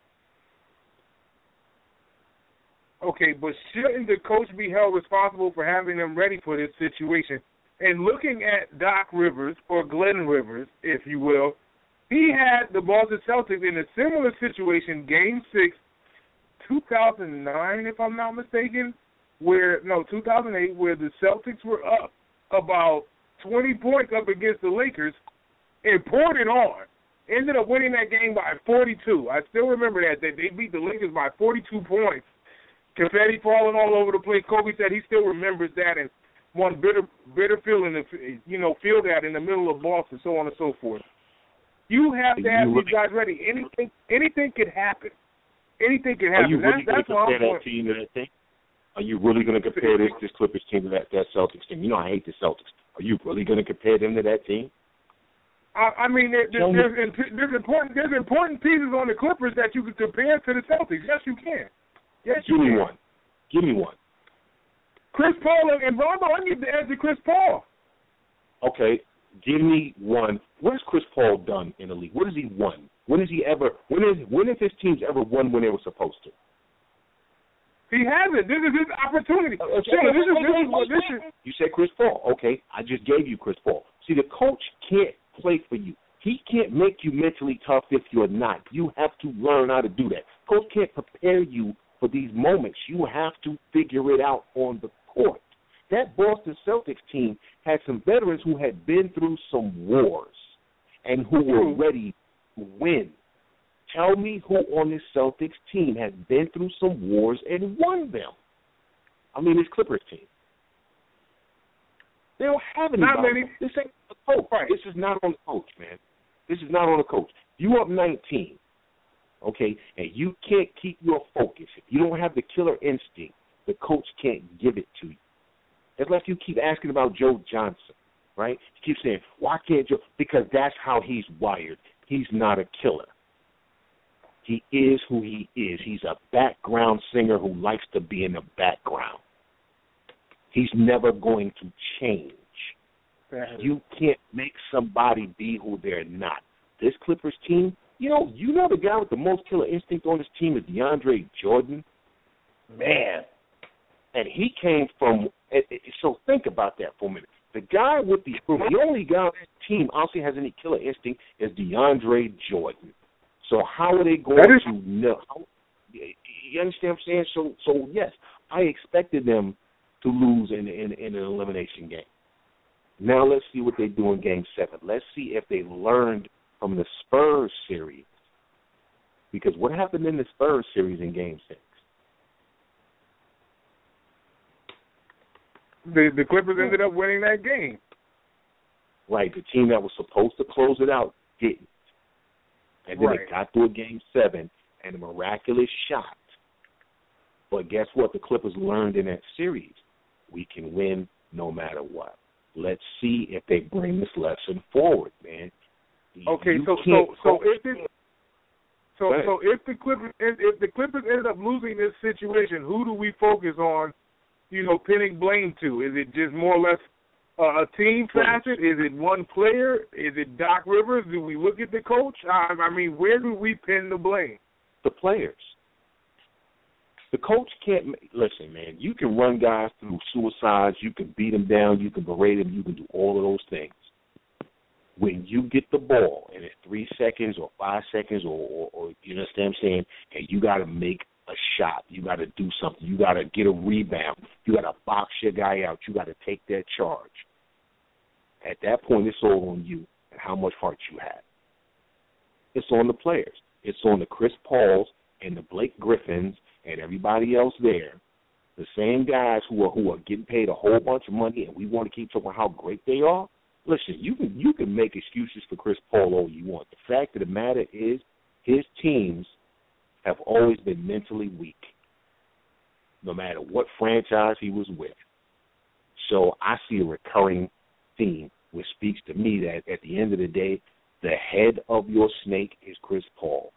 Okay, but shouldn't the coach be held responsible for having them ready for this situation? And looking at Doc Rivers, or Glenn Rivers, if you will, he had the Boston Celtics in a similar situation, Game six, two thousand nine, if I'm not mistaken, where, no, two thousand eight, where the Celtics were up about twenty points up against the Lakers and poured it on. Ended up winning that game by forty-two. I still remember that. They, they beat the Lakers by forty-two points. Confetti falling all over the place. Kobe said he still remembers that and one bitter bitter feeling to, you know, feel that in the middle of Boston, so on and so forth. You have to have these guys ready. Anything anything could happen. Anything could happen. Are you really that's, going to compare that's that team to that thing? Are you really going to compare this, this Clippers team to that, that Celtics team? You know I hate the Celtics. Are you really going to compare them to that team? I, I mean, there, there, there's, there's important there's important pieces on the Clippers that you can compare to the Celtics. Yes, you can. Yes, Give you me can. one. Give me one. Chris Paul and Rondo, I need to add to Chris Paul. Okay, Give me one. What has Chris Paul done in the league? What has he won? When has he ever? When is? When have his teams ever won when they were supposed to? He hasn't. This is his opportunity. Uh, Sure, wait, this is wait, this wait, is what wait, this wait. is. You said Chris Paul. Okay, I just gave you Chris Paul. See, the coach can't play for you. He can't make you mentally tough if you're not. You have to learn how to do that. Coach can't prepare you for these moments. You have to figure it out on the court. That Boston Celtics team had some veterans who had been through some wars and who were ready to win. Tell me who on this Celtics team has been through some wars and won them. I mean, this Clippers team. They don't have anybody. Not many. This ain't the coach. Right. This is not on the coach, man. This is not on the coach. You up nineteen, okay, and you can't keep your focus. If you don't have the killer instinct, the coach can't give it to you. It's like you keep asking about Joe Johnson, right? You keep saying, why can't Joe? Because that's how he's wired. He's not a killer. He is who he is. He's a background singer who likes to be in the background. He's never going to change. You can't make somebody be who they're not. This Clippers team, you know, you know the guy with the most killer instinct on this team is DeAndre Jordan. Man. And he came from, so think about that for a minute. The guy with the, the only guy on this team honestly has any killer instinct is DeAndre Jordan. So how are they going is, to know? How, you understand what I'm saying? So, so yes, I expected them to lose in, in, in an elimination game. Now let's see what they do in Game seven. Let's see if they learned from the Spurs series. Because what happened in the Spurs series in Game six? The, the Clippers ended up winning that game. Right. The team that was supposed to close it out didn't. And then right. it got to a Game seven and a miraculous shot. But guess what? The Clippers learned in that series. We can win no matter what. Let's see if they bring this lesson forward, man. Okay, you so so so if this, so so if the Clippers if the Clippers ended up losing this situation, who do we focus on? You know, pinning blame to? Is it just more or less uh, a team facet? Is it one player? Is it Doc Rivers? Do we look at the coach? I, I mean, where do we pin the blame? The players. The coach can't – listen, man, you can run guys through suicides. You can beat them down. You can berate them. You can do all of those things. When you get the ball and it's three seconds or five seconds or, or, or you understand what I'm saying, and you got to make a shot. You got to do something. You got to get a rebound. You got to box your guy out. You got to take that charge. At that point, it's all on you and how much heart you have. It's on the players. It's on the Chris Pauls and the Blake Griffins and everybody else there, the same guys who are who are getting paid a whole bunch of money, and we want to keep talking about how great they are. Listen, you can you can make excuses for Chris Paul all you want. The fact of the matter is, his teams have always been mentally weak, no matter what franchise he was with. So I see a recurring theme, which speaks to me that at the end of the day, the head of your snake is Chris Paul.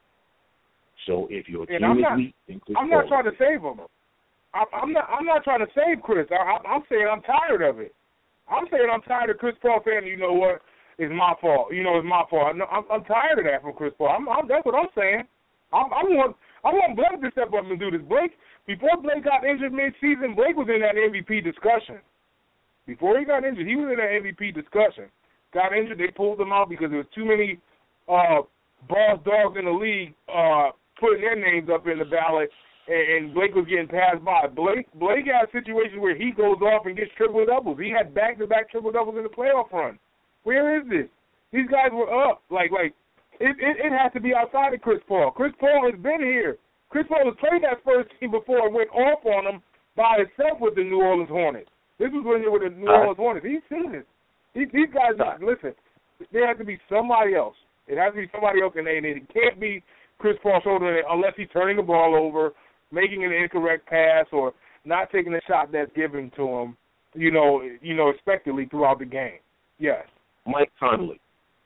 So if your team I'm is not, weak, then Chris I'm Paul not trying to save him. I, I'm not. I'm not trying to save Chris. I, I'm saying I'm tired of it. I'm saying I'm tired of Chris Paul saying, you know what, it's my fault. You know, it's my fault. I'm, I'm tired of that from Chris Paul. I'm, I'm, that's what I'm saying. I'm, I want I want Blake to step up and do this. Blake, before Blake got injured mid-season, Blake was in that M V P discussion. Before he got injured, he was in that M V P discussion. Got injured, they pulled him out because there was too many uh, boss dogs in the league uh, putting their names up in the ballot, and, and Blake was getting passed by. Blake Blake had a situation where he goes off and gets triple doubles. He had back-to-back triple doubles in the playoff run. Where is this? These guys were up. Like, like it, it, it has to be outside of Chris Paul. Chris Paul has been here. Chris Paul has played that first team before and went off on them by himself with the New Orleans Hornets. This was when he was with the New Orleans Hornets. He's seen this. These, these guys, listen, there has to be somebody else. It has to be somebody else, and it can't be Chris Paul shouldering it unless he's turning the ball over, making an incorrect pass, or not taking a shot that's given to him, you know, you know, expectedly throughout the game. Yes. Mike Conley.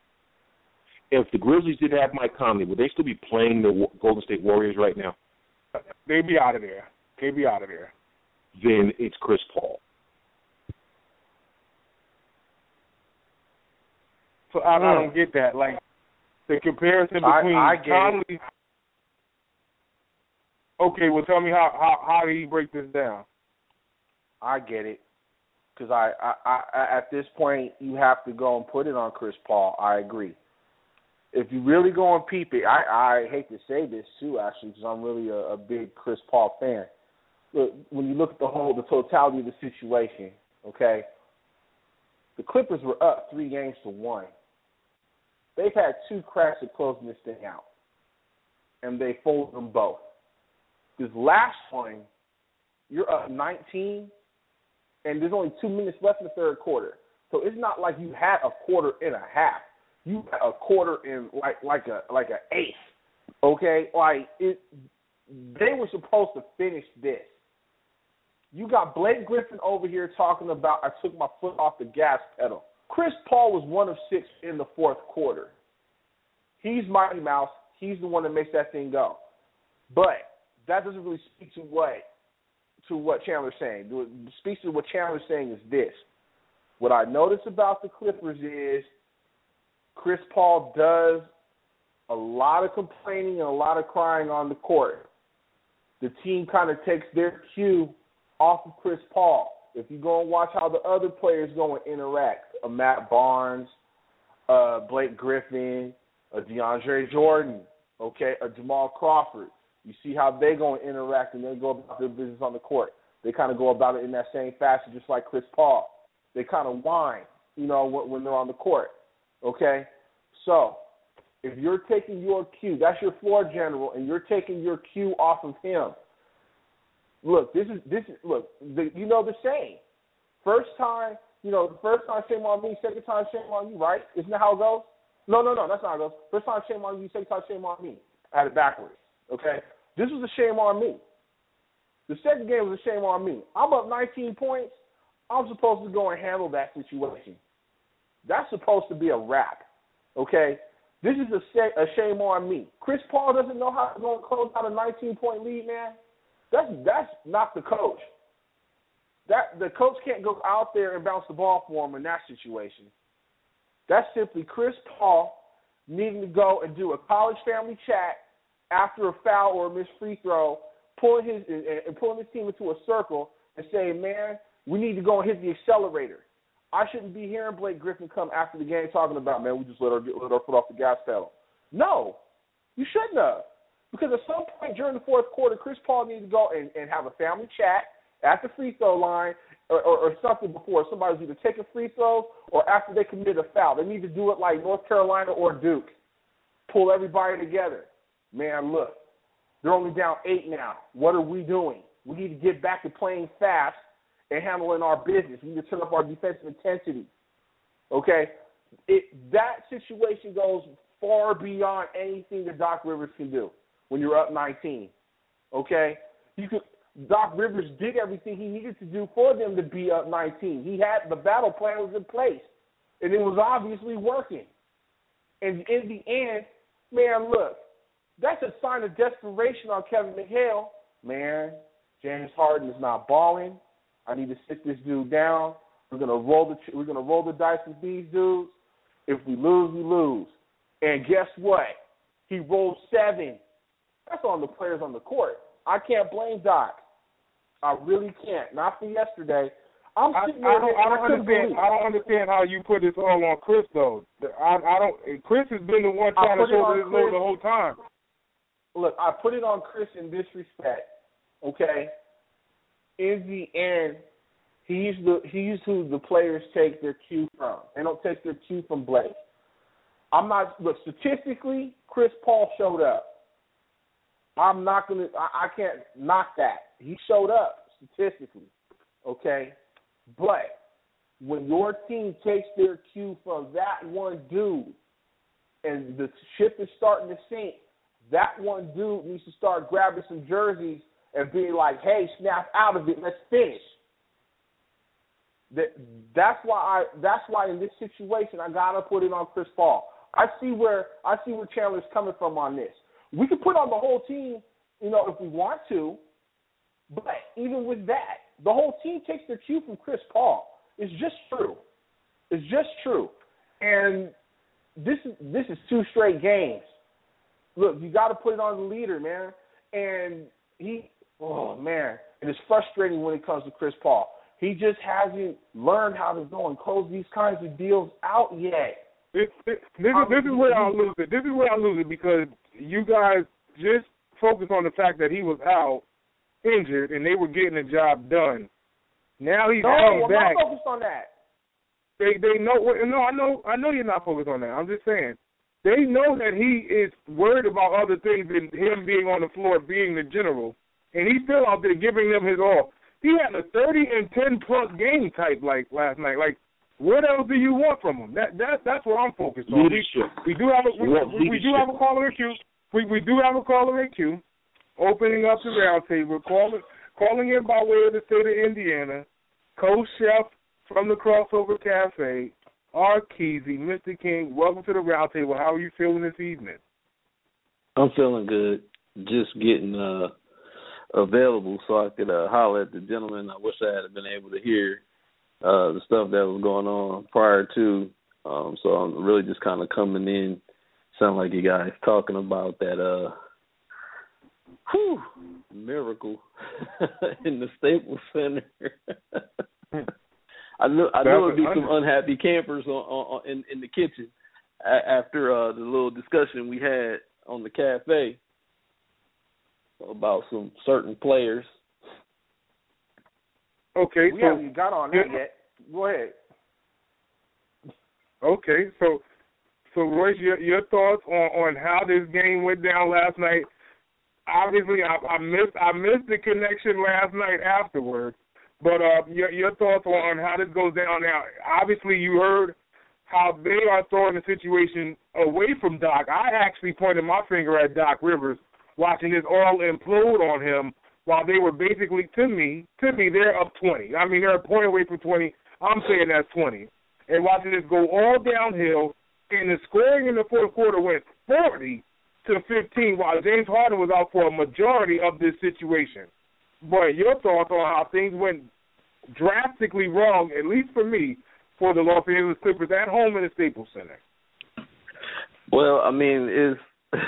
If the Grizzlies didn't have Mike Conley, would they still be playing the Golden State Warriors right now? They'd be out of there. They'd be out of there. Then it's Chris Paul. So I, mm. I don't get that. Like the comparison between I, I get Conley. it. Okay, well, tell me how how how did he break this down? I get it. Because I, I, I, at this point, you have to go and put it on Chris Paul. I agree. If you really go and peep it, I, I hate to say this too, actually, because I'm really a, a big Chris Paul fan. Look, when you look at the whole, the totality of the situation, okay, the Clippers were up three games to one. They've had two cracks at closing this thing out, and they folded them both. This last one, you're up nineteen. And there's only two minutes left in the third quarter. So it's not like you had a quarter and a half. You had a quarter in like like a like an eighth. Okay? Like it they were supposed to finish this. You got Blake Griffin over here talking about I took my foot off the gas pedal. Chris Paul was one of six in the fourth quarter. He's Mighty Mouse. He's the one that makes that thing go. But that doesn't really speak to what to what Chandler's saying. What speaks to what Chandler's saying is this. What I notice about the Clippers is Chris Paul does a lot of complaining and a lot of crying on the court. The team kind of takes their cue off of Chris Paul. If you go and watch how the other players go and interact, a Matt Barnes, uh, Blake Griffin, a DeAndre Jordan, okay, a Jamal Crawford, you see how they go and interact and they go about their business on the court. They kind of go about it in that same fashion, just like Chris Paul. They kind of whine, you know, when, when they're on the court, okay? So if you're taking your cue, that's your floor general, and you're taking your cue off of him. Look, this is this is look. The, you know the saying. First time, you know, the first time shame on me, second time shame on you, right? Isn't that how it goes? No, no, no, that's not how it goes. First time shame on you, second time shame on me. I had it backwards, okay? This was a shame on me. The second game was a shame on me. I'm up nineteen points. I'm supposed to go and handle that situation. That's supposed to be a wrap, okay? This is a, sh- a shame on me. Chris Paul doesn't know how to go and close out a nineteen-point lead, man. That's that's not the coach. That the coach can't go out there and bounce the ball for him in that situation. That's simply Chris Paul needing to go and do a college family chat after a foul or a missed free throw, pulling his and pulling his team into a circle and saying, "Man, we need to go and hit the accelerator." I shouldn't be hearing Blake Griffin come after the game talking about, "Man, we just let our let our foot off the gas pedal." No, you shouldn't have. Because at some point during the fourth quarter, Chris Paul needs to go and, and have a family chat at the free throw line or, or, or something before somebody's either taking free throws or after they commit a foul. They need to do it like North Carolina or Duke. Pull everybody together. Man, look, they're only down eight now. What are we doing? We need to get back to playing fast and handling our business. We need to turn up our defensive intensity. Okay? It, that situation goes far beyond anything that Doc Rivers can do when you're up nineteen, okay? You could, Doc Rivers did everything he needed to do for them to be up nineteen. He had the battle plan was in place, and it was obviously working. And in the end, man, look, that's a sign of desperation on Kevin McHale. Man, James Harden is not balling. I need to sit this dude down. We're gonna roll the we're gonna roll the dice with these dudes. If we lose, we lose. And guess what? He rolled seven. That's on the players on the court. I can't blame Doc. I really can't. Not for yesterday. I'm I, sitting I there. don't, I don't understand. I don't understand how you put this all on Chris though. I, I don't. Chris has been the one trying to show this load the whole time. Look, I put it on Chris in this respect. Okay. In the end, he's the he's who the players take their cue from. They don't take their cue from Blake. I'm not. Look, statistically, Chris Paul showed up. I'm not gonna. I, I can't knock that. He showed up statistically, okay. But when your team takes their cue from that one dude, and the ship is starting to sink, that one dude needs to start grabbing some jerseys and being like, "Hey, snap out of it. Let's finish." That that's why I. That's why in this situation I gotta put it on Chris Paul. I see where I see where Chandler's coming from on this. We could put on the whole team, you know, if we want to, but even with that, the whole team takes their cue from Chris Paul. It's just true. It's just true. And this is this is two straight games. Look, you got to put it on the leader, man. And he, oh man, it is frustrating when it comes to Chris Paul. He just hasn't learned how to go and close these kinds of deals out yet. This, this, this, is, this is where I lose it. This is where I lose it because you guys just focus on the fact that he was out injured and they were getting the job done. Now he's no, held I'm back. not focused on that. They they know no I know I know you're not focused on that. I'm just saying they know that he is worried about other things than him being on the floor being the general, and he's still out there giving them his all. He had a thirty and ten plus game type like last night. Like what else do you want from him? That that that's what I'm focused on. We, we do have a we, we, we do have a caller in queue. We we do have a caller in queue. Opening up the roundtable, calling calling in by way of the state of Indiana, co-chef from the Crossover Cafe, Arkeezy, Mister King. Welcome to the roundtable. How are you feeling this evening? I'm feeling good. Just getting uh, available so I could uh, holler at the gentleman. I wish I had been able to hear uh, the stuff that was going on prior to. Um, so I'm really just kind of coming in. Sound like you guys talking about that. Uh, Whew, miracle in the Staples Center. I knew I knew it'd be some unhappy campers on, on, in, in the kitchen after uh, the little discussion we had on the cafe about some certain players. Okay, we so haven't got on that yet. Go ahead. Okay, so so Royce, your, your thoughts on, on how this game went down last night? Obviously, I, I missed I missed the connection last night afterwards. But uh, your, your thoughts on how this goes down now? Obviously, you heard how they are throwing the situation away from Doc. I actually pointed my finger at Doc Rivers, watching this all implode on him while they were basically, to me, to me, they're up twenty. I mean, they're a point away from twenty. I'm saying that's twenty. And watching this go all downhill, and the scoring in the fourth quarter went forty to fifteen while James Harden was out for a majority of this situation. But your thoughts on how things went drastically wrong, at least for me, for the Los Angeles Clippers at home in the Staples Center? Well, I mean, it's,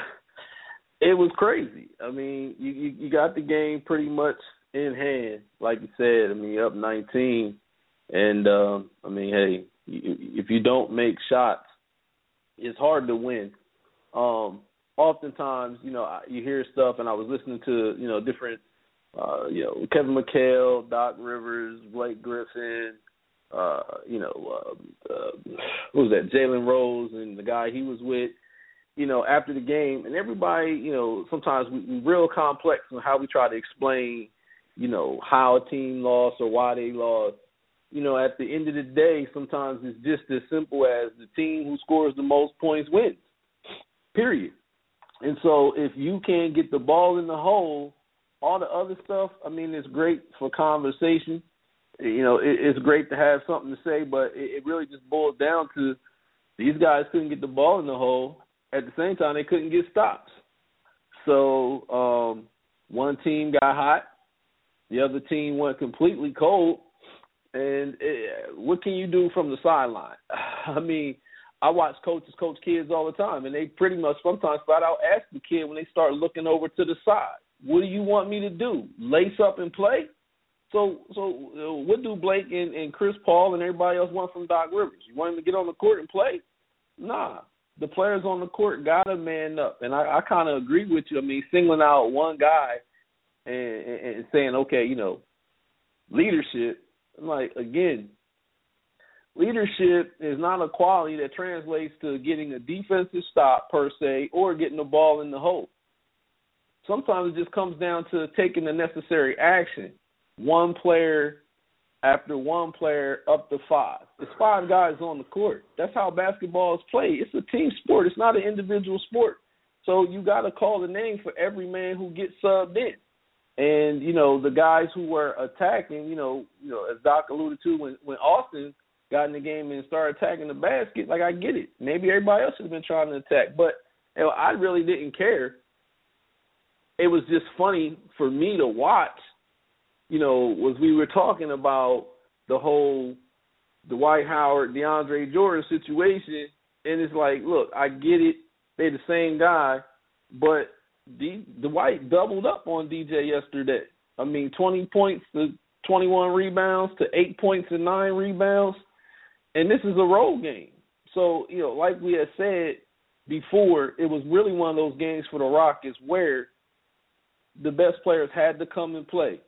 it was crazy. I mean, you, you, you got the game pretty much in hand, like you said. I mean, you're up nineteen. And, um, I mean, hey, you, if you don't make shots, it's hard to win. Um Oftentimes, you know, you hear stuff, and I was listening to, you know, different, uh, you know, Kevin McHale, Doc Rivers, Blake Griffin, uh, you know, uh, uh, who was that, Jalen Rose, and the guy he was with, you know, after the game. And everybody, you know, sometimes we, we're real complex in how we try to explain, you know, how a team lost or why they lost. You know, at the end of the day, sometimes it's just as simple as the team who scores the most points wins, period. And so if you can't get the ball in the hole, all the other stuff, I mean, it's great for conversation. You know, it, it's great to have something to say, but it, it really just boils down to these guys couldn't get the ball in the hole. At the same time, they couldn't get stops. So um, one team got hot. The other team went completely cold. And it, what can you do from the sideline? I mean, I watch coaches coach kids all the time, and they pretty much sometimes flat out ask the kid when they start looking over to the side, what do you want me to do, lace up and play? So so uh, what do Blake and, and Chris Paul and everybody else want from Doc Rivers? You want him to get on the court and play? Nah. The players on the court got to man up. And I, I kind of agree with you. I mean, singling out one guy and, and, and saying, okay, you know, leadership, like, again, leadership is not a quality that translates to getting a defensive stop per se or getting the ball in the hole. Sometimes it just comes down to taking the necessary action. One player after one player up to five. It's five guys on the court. That's how basketball is played. It's a team sport. It's not an individual sport. So you got to call the name for every man who gets subbed in. And, you know, the guys who were attacking, you know, you know, as Doc alluded to, when, when Austin – got in the game and started attacking the basket, like, I get it. Maybe everybody else should have been trying to attack. But you know, I really didn't care. It was just funny for me to watch, you know, was we were talking about the whole Dwight Howard, DeAndre Jordan situation, And it's like, look, I get it. They're the same guy, but D, Dwight doubled up on D J yesterday. I mean, twenty points to twenty-one rebounds to eight points and nine rebounds. And this is a road game. So, you know, like we had said before, it was really one of those games for the Rockets where the best players had to come and play.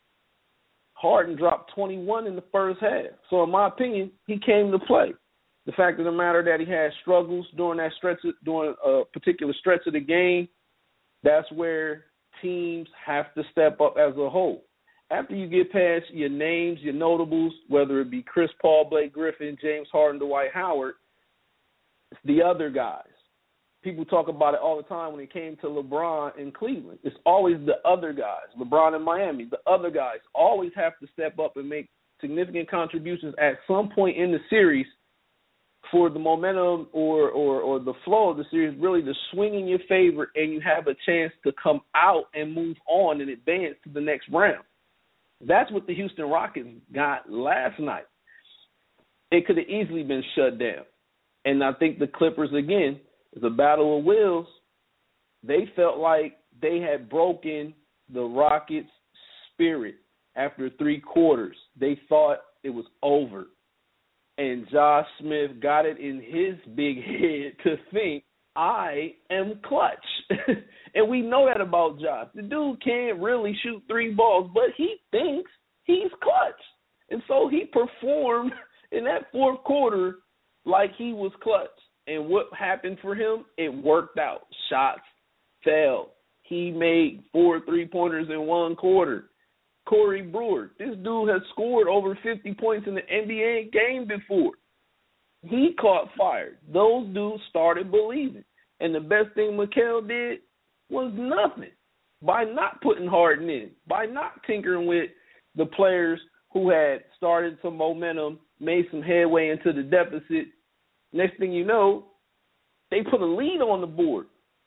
Harden dropped twenty-one in the first half. So, in my opinion, he came to play. The fact of the matter that he had struggles during that stretch, during a particular stretch of the game, that's where teams have to step up as a whole. After you get past your names, your notables, whether it be Chris Paul, Blake Griffin, James Harden, Dwight Howard, it's the other guys. People talk about it all the time when it came to LeBron in Cleveland. It's always the other guys. LeBron in Miami, the other guys always have to step up and make significant contributions at some point in the series for the momentum or, or, or the flow of the series really to swing in your favor, and you have a chance to come out and move on and advance to the next round. That's what the Houston Rockets got last night. It could have easily been shut down. And I think the Clippers, again, is a battle of wills. They felt like they had broken the Rockets' spirit after three quarters. They thought it was over. And Josh Smith got it in his big head to think, I am clutch. And we know that about Josh. The dude can't really shoot three balls, but he thinks he's clutch. And so he performed in that fourth quarter like he was clutch. And what happened for him? It worked out. Shots fell. He made four three-pointers in one quarter. Corey Brewer, this dude has scored over fifty points in the N B A game before. He caught fire. Those dudes started believing. And the best thing Mikal did was nothing. By not putting Harden in, by not tinkering with the players who had started some momentum, made some headway into the deficit, next thing you know, they put a lead on the board.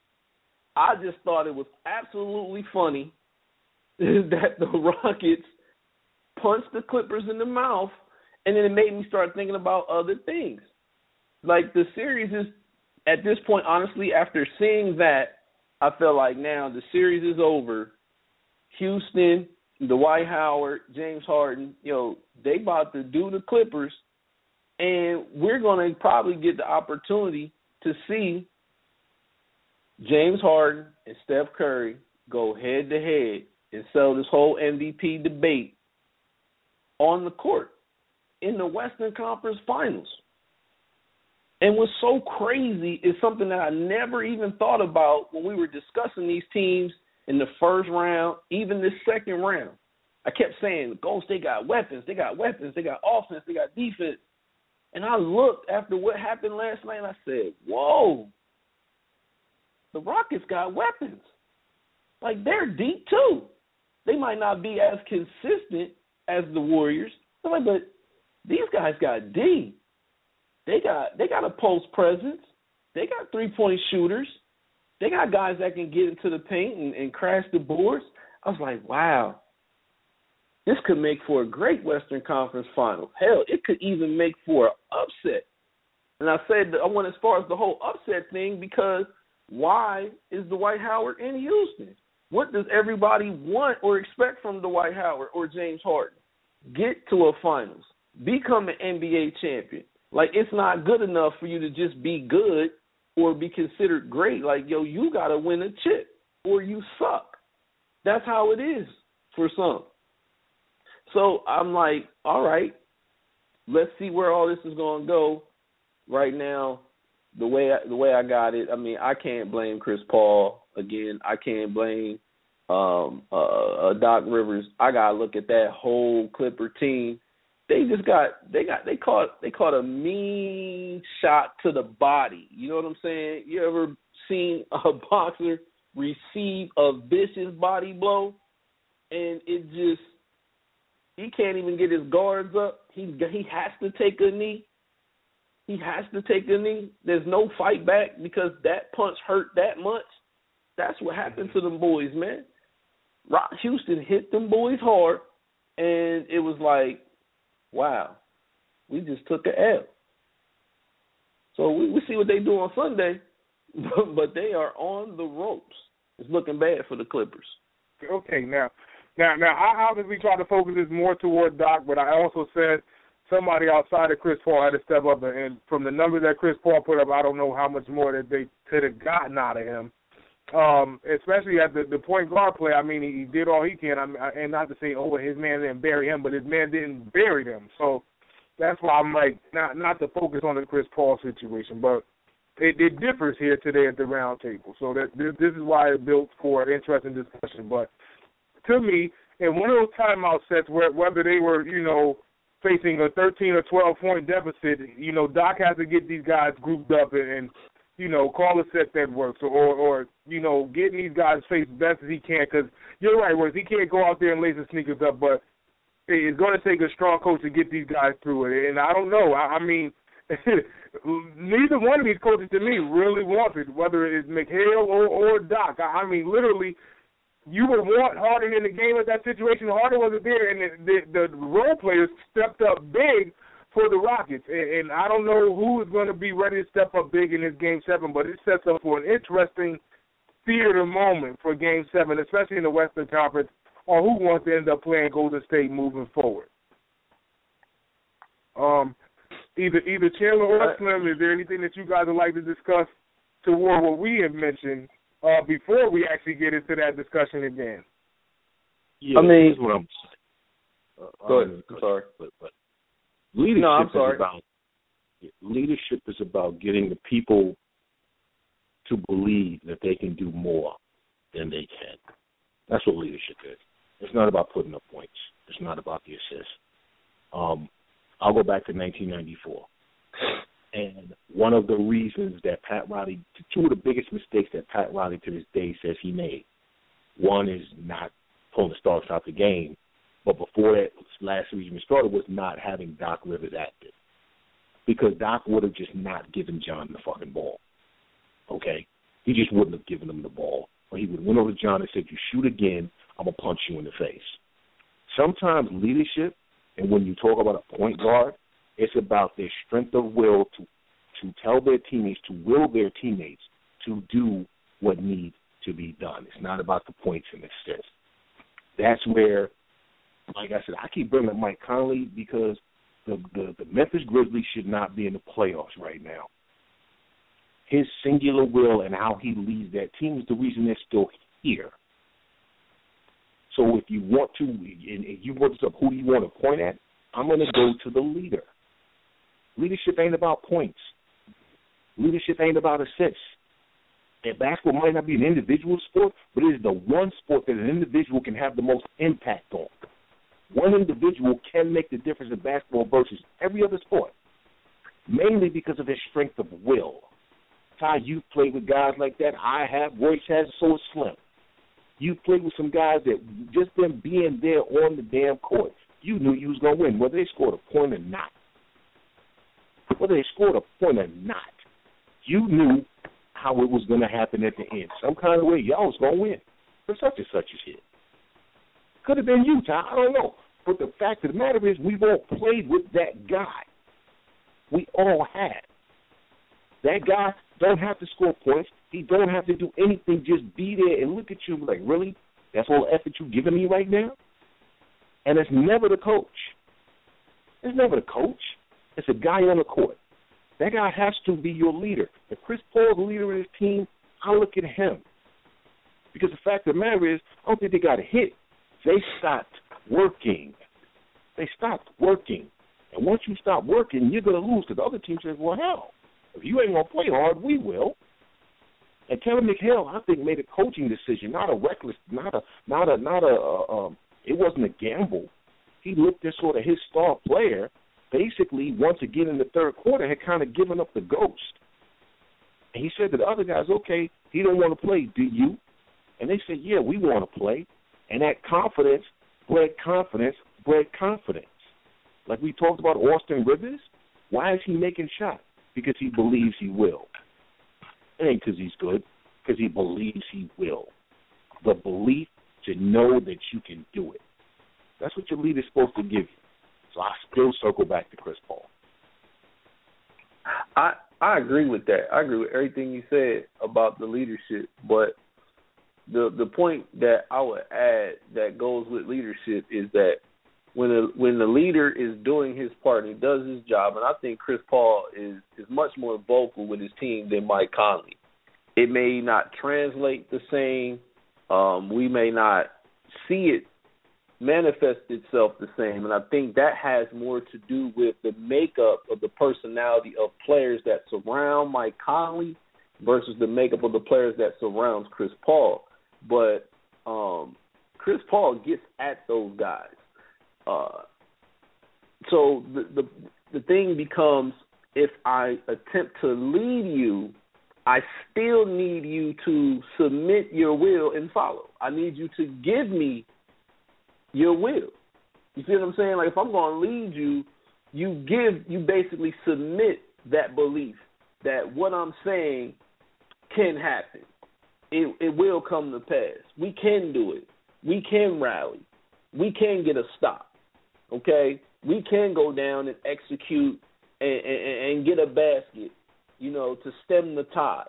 I just thought it was absolutely funny that the Rockets punched the Clippers in the mouth, and then it made me start thinking about other things. Like the series is, at this point, honestly, after seeing that, I feel like now the series is over. Houston, Dwight Howard, James Harden, you know, they about to do the Clippers, and we're going to probably get the opportunity to see James Harden and Steph Curry go head-to-head and settle this whole M V P debate on the court in the Western Conference Finals. And what's so crazy is something that I never even thought about when we were discussing these teams in the first round, even this second round. I kept saying, Golden State got weapons, they got weapons, they got offense, they got defense. And I looked after what happened last night and I said, whoa, the Rockets got weapons. Like, they're deep too. They might not be as consistent as the Warriors, but these guys got D. They got they got a post presence. They got three-point shooters. They got guys that can get into the paint and, and crash the boards. I was like, wow, this could make for a great Western Conference Final. Hell, it could even make for an upset. And I said I went as far as the whole upset thing because why is Dwight Howard in Houston? What does everybody want or expect from Dwight Howard or James Harden? Get to a finals. Become an N B A champion. Like, it's not good enough for you to just be good or be considered great. Like, yo, you got to win a chip or you suck. That's how it is for some. So I'm like, all right, let's see where all this is going to go. Right now, the way I, the way I got it, I mean, I can't blame Chris Paul. Again, I can't blame um, uh, uh, Doc Rivers. I gotta look at that whole Clipper team. They just got they got they caught they caught a mean shot to the body. You know what I'm saying? You ever seen a boxer receive a vicious body blow, and it just he can't even get his guards up. He he has to take a knee. He has to take a knee. There's no fight back because that punch hurt that much. That's what happened to them boys, man. Rock Houston hit them boys hard, and it was like, wow, we just took an L. So we, we see what they do on Sunday, but they are on the ropes. It's looking bad for the Clippers. Okay, now, now, now, I obviously try to focus this more toward Doc, but I also said somebody outside of Chris Paul had to step up, and from the numbers that Chris Paul put up, I don't know how much more that they could have gotten out of him. Um, especially at the, the point guard play, I mean, he, he did all he can. I mean, and not to say, oh, his man didn't bury him, but his man didn't bury him. So that's why I'm like, not not to focus on the Chris Paul situation, but it, it differs here today at the round table. So that this, this is why it built for an interesting discussion. But to me, in one of those timeout sets, where whether they were, you know, facing a thirteen or twelve point deficit, you know, Doc has to get these guys grouped up and, and you know, call a set that works, or, or, you know, getting these guys face best as he can, because you're right, Wes, he can't go out there and lace his sneakers up, but it's going to take a strong coach to get these guys through it. And I don't know. I, I mean, neither one of these coaches to me really wants it, whether it's McHale or, or Doc. I, I mean, literally, you would want Harden in the game at that situation. Harden wasn't there, and the, the, the role players stepped up big for the Rockets, and, and I don't know who is going to be ready to step up big in this Game seven, but it sets up for an interesting theater moment for Game seven, especially in the Western Conference, or who wants to end up playing Golden State moving forward. Um, either either Chandler or Slim, is there anything that you guys would like to discuss toward what we have mentioned uh, before we actually get into that discussion again? Yeah, I mean, here's what I'm saying. Uh, go ahead. I'm sorry. But, but leadership no, I'm sorry. is about leadership is about getting the people to believe that they can do more than they can. That's what leadership is. It's not about putting up points. It's not about the assists. Um, I'll go back to nineteen ninety-four. And one of the reasons that Pat Riley, two of the biggest mistakes that Pat Riley to this day says he made, one is not pulling the Starks out the game, but before that last series even started, was not having Doc Rivers active. Because Doc would have just not given John the fucking ball. Okay? He just wouldn't have given him the ball. Or he would have went over to John and said, you shoot again, I'm going to punch you in the face. Sometimes leadership, and when you talk about a point guard, it's about their strength of will to to tell their teammates, to will their teammates to do what needs to be done. It's not about the points and assists. That's where, like I said, I keep bringing up Mike Conley because the, the, the Memphis Grizzlies should not be in the playoffs right now. His singular will and how he leads that team is the reason they're still here. So if you want to, and you want to, who do you want to point at? I'm going to go to the leader. Leadership ain't about points. Leadership ain't about assists. And basketball might not be an individual sport, but it is the one sport that an individual can have the most impact on. One individual can make the difference in basketball versus every other sport, mainly because of his strength of will. Ty, you've played with guys like that. I have. Royce has, so has Slim. You've played with some guys that just them being there on the damn court, you knew you was going to win, whether they scored a point or not. Whether they scored a point or not, you knew how it was going to happen at the end. Some kind of way, y'all was going to win. For such and such is here. Could have been you, Ty. I don't know. But the fact of the matter is we've all played with that guy. We all have. That guy don't have to score points. He don't have to do anything. Just be there and look at you like, really? That's all the effort you're giving me right now? And it's never the coach. It's never the coach. It's a guy on the court. That guy has to be your leader. If Chris Paul's the leader of his team, I look at him. Because the fact of the matter is, I don't think they got a hit. They stopped working. They stopped working. And once you stop working, you're going to lose. Because the other team says, well, hell, if you ain't going to play hard, we will. And Kevin McHale, I think, made a coaching decision, not a reckless, not a, not a, not a, uh, um, it wasn't a gamble. He looked at sort of his star player, basically, once again in the third quarter, had kind of given up the ghost. And he said to the other guys, okay, he don't want to play, do you? And they said, yeah, we want to play. And that confidence bred confidence, bred confidence. Like we talked about Austin Rivers, why is he making shots? Because he believes he will. It ain't because he's good, because he believes he will. The belief to know that you can do it. That's what your leader's supposed to give you. So I still circle back to Chris Paul. I I agree with that. I agree with everything you said about the leadership, but the the point that I would add that goes with leadership is that when a, when the leader is doing his part and he does his job, and I think Chris Paul is, is much more vocal with his team than Mike Conley. It may not translate the same. Um, we may not see it manifest itself the same, and I think that has more to do with the makeup of the personality of players that surround Mike Conley versus the makeup of the players that surrounds Chris Paul. But um, Chris Paul gets at those guys. Uh, so the, the the thing becomes, if I attempt to lead you, I still need you to submit your will and follow. I need you to give me your will. You see what I'm saying? Like, if I'm going to lead you, you give, you basically submit that belief that what I'm saying can happen. It, it will come to pass. We can do it. We can rally. We can get a stop. Okay? We can go down and execute and, and, and get a basket, you know, to stem the tide.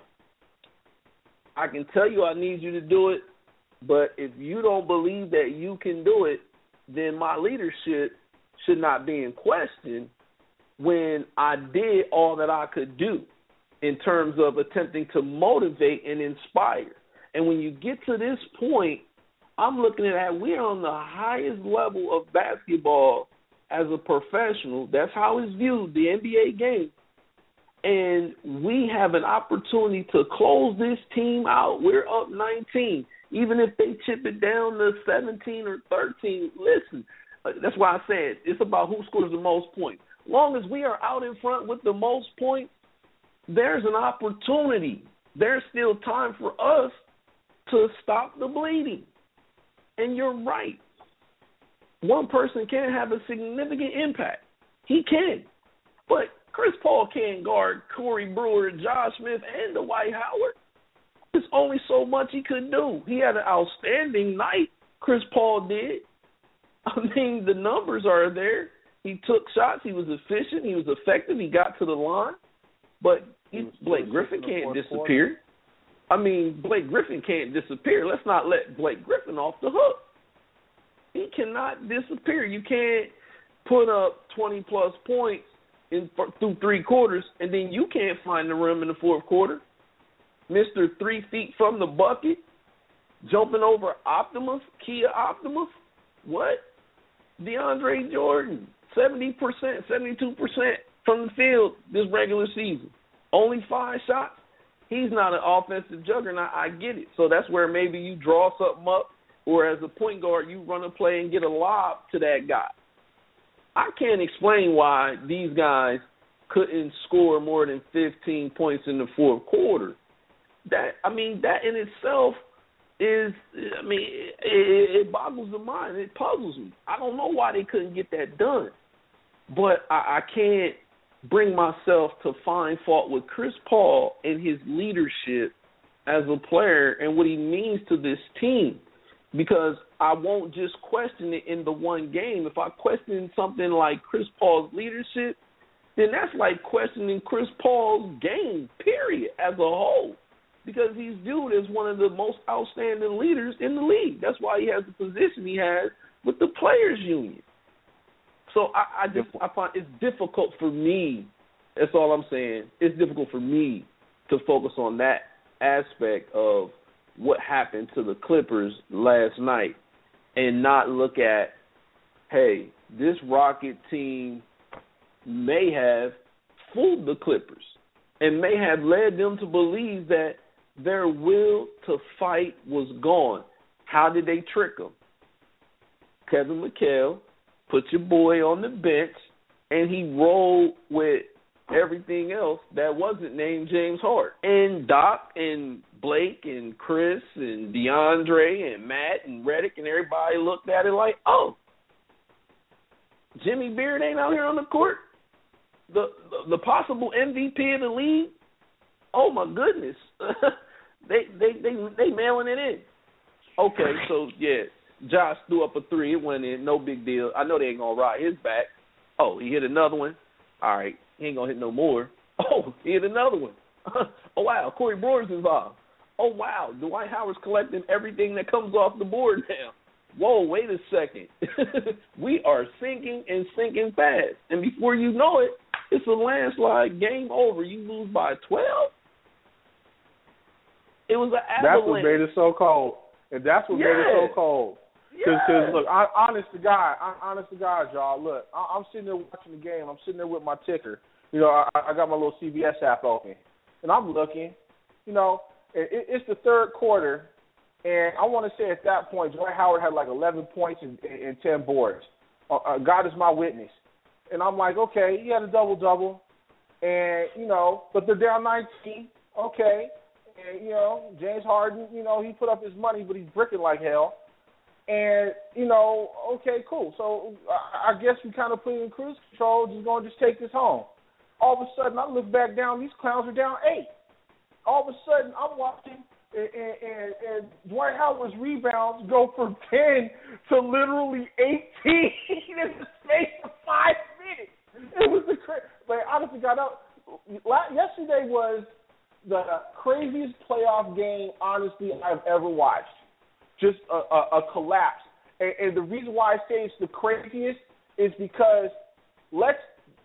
I can tell you I need you to do it, but if you don't believe that you can do it, then my leadership should not be in question when I did all that I could do in terms of attempting to motivate and inspire. And when you get to this point, I'm looking at that we're on the highest level of basketball as a professional. That's how it's viewed, the N B A game. And we have an opportunity to close this team out. We're up nineteen. Even if they chip it down to seventeen or thirteen, listen, that's why I said it's about who scores the most points. As long as we are out in front with the most points, there's an opportunity. There's still time for us to stop the bleeding. And you're right. One person can have a significant impact. He can. But Chris Paul can't guard Corey Brewer, Josh Smith, and Dwight Howard. There's only so much he could do. He had an outstanding night, Chris Paul did. I mean, the numbers are there. He took shots. He was efficient. He was effective. He got to the line. But he, Blake Griffin can't disappear. I mean, Blake Griffin can't disappear. Let's not let Blake Griffin off the hook. He cannot disappear. You can't put up twenty-plus points in, through three quarters, and then you can't find the rim in the fourth quarter. Mister Three feet from the bucket, jumping over Optimus, Kia Optimus. What? DeAndre Jordan, seventy percent, seventy-two percent from the field this regular season. Only five shots. He's not an offensive juggernaut. I get it. So that's where maybe you draw something up, or as a point guard, you run a play and get a lob to that guy. I can't explain why these guys couldn't score more than fifteen points in the fourth quarter. That I mean, that in itself is, I mean, it, it boggles the mind. It puzzles me. I don't know why they couldn't get that done. But I, I can't bring myself to find fault with Chris Paul and his leadership as a player and what he means to this team, because I won't just question it in the one game. If I question something like Chris Paul's leadership, then that's like questioning Chris Paul's game, period, as a whole, because he's viewed as one of the most outstanding leaders in the league. That's why he has the position he has with the Players Union. So I, I just I find it's difficult for me, that's all I'm saying, it's difficult for me to focus on that aspect of what happened to the Clippers last night and not look at, hey, this Rocket team may have fooled the Clippers and may have led them to believe that their will to fight was gone. How did they trick them? Kevin McHale put your boy on the bench, and he rolled with everything else that wasn't named James Harden. And Doc and Blake and Chris and DeAndre and Matt and Redick and everybody looked at it like, oh, Jimmy Beard ain't out here on the court? The the, the possible M V P of the league? Oh, my goodness. they, they, they, they mailing it in. Okay, so, yeah. Josh threw up a three. It went in. No big deal. I know they ain't going to ride his back. Oh, he hit another one. All right. He ain't going to hit no more. Oh, he hit another one. Oh, wow, Corey Brewer's involved. Oh, wow, Dwight Howard's collecting everything that comes off the board now. Whoa, wait a second. We are sinking and sinking fast. And before you know it, it's a landslide, game over. You lose by twelve? It was an avalanche. That's what made it so cold. And that's what yeah. made it so cold. Because, yeah. look, I, honest to God, I, honest to God, y'all, look, I, I'm sitting there watching the game. I'm sitting there with my ticker. You know, I, I got my little C B S app open. And I'm looking. You know, it, it's the third quarter. And I want to say at that point, Dwight Howard had like eleven points and, and ten boards. Uh, uh, God is my witness. And I'm like, okay, he had a double-double. And, you know, but they're down nineteen. Okay. And, you know, James Harden, you know, he put up his money, but he's bricking like hell. And, you know, okay, cool. So I, I guess we kind of put it in cruise control, just going to just take this home. All of a sudden, I look back down, these clowns are down eight. All of a sudden, I'm watching, and, and, and Dwight Howard's rebounds go from ten to literally eighteen in the space of five minutes. It was the crazy. Like, honestly, got out. Yesterday was the craziest playoff game, honestly, I've ever watched. Just a, a, a collapse. And, and the reason why I say it's the craziest is because let's.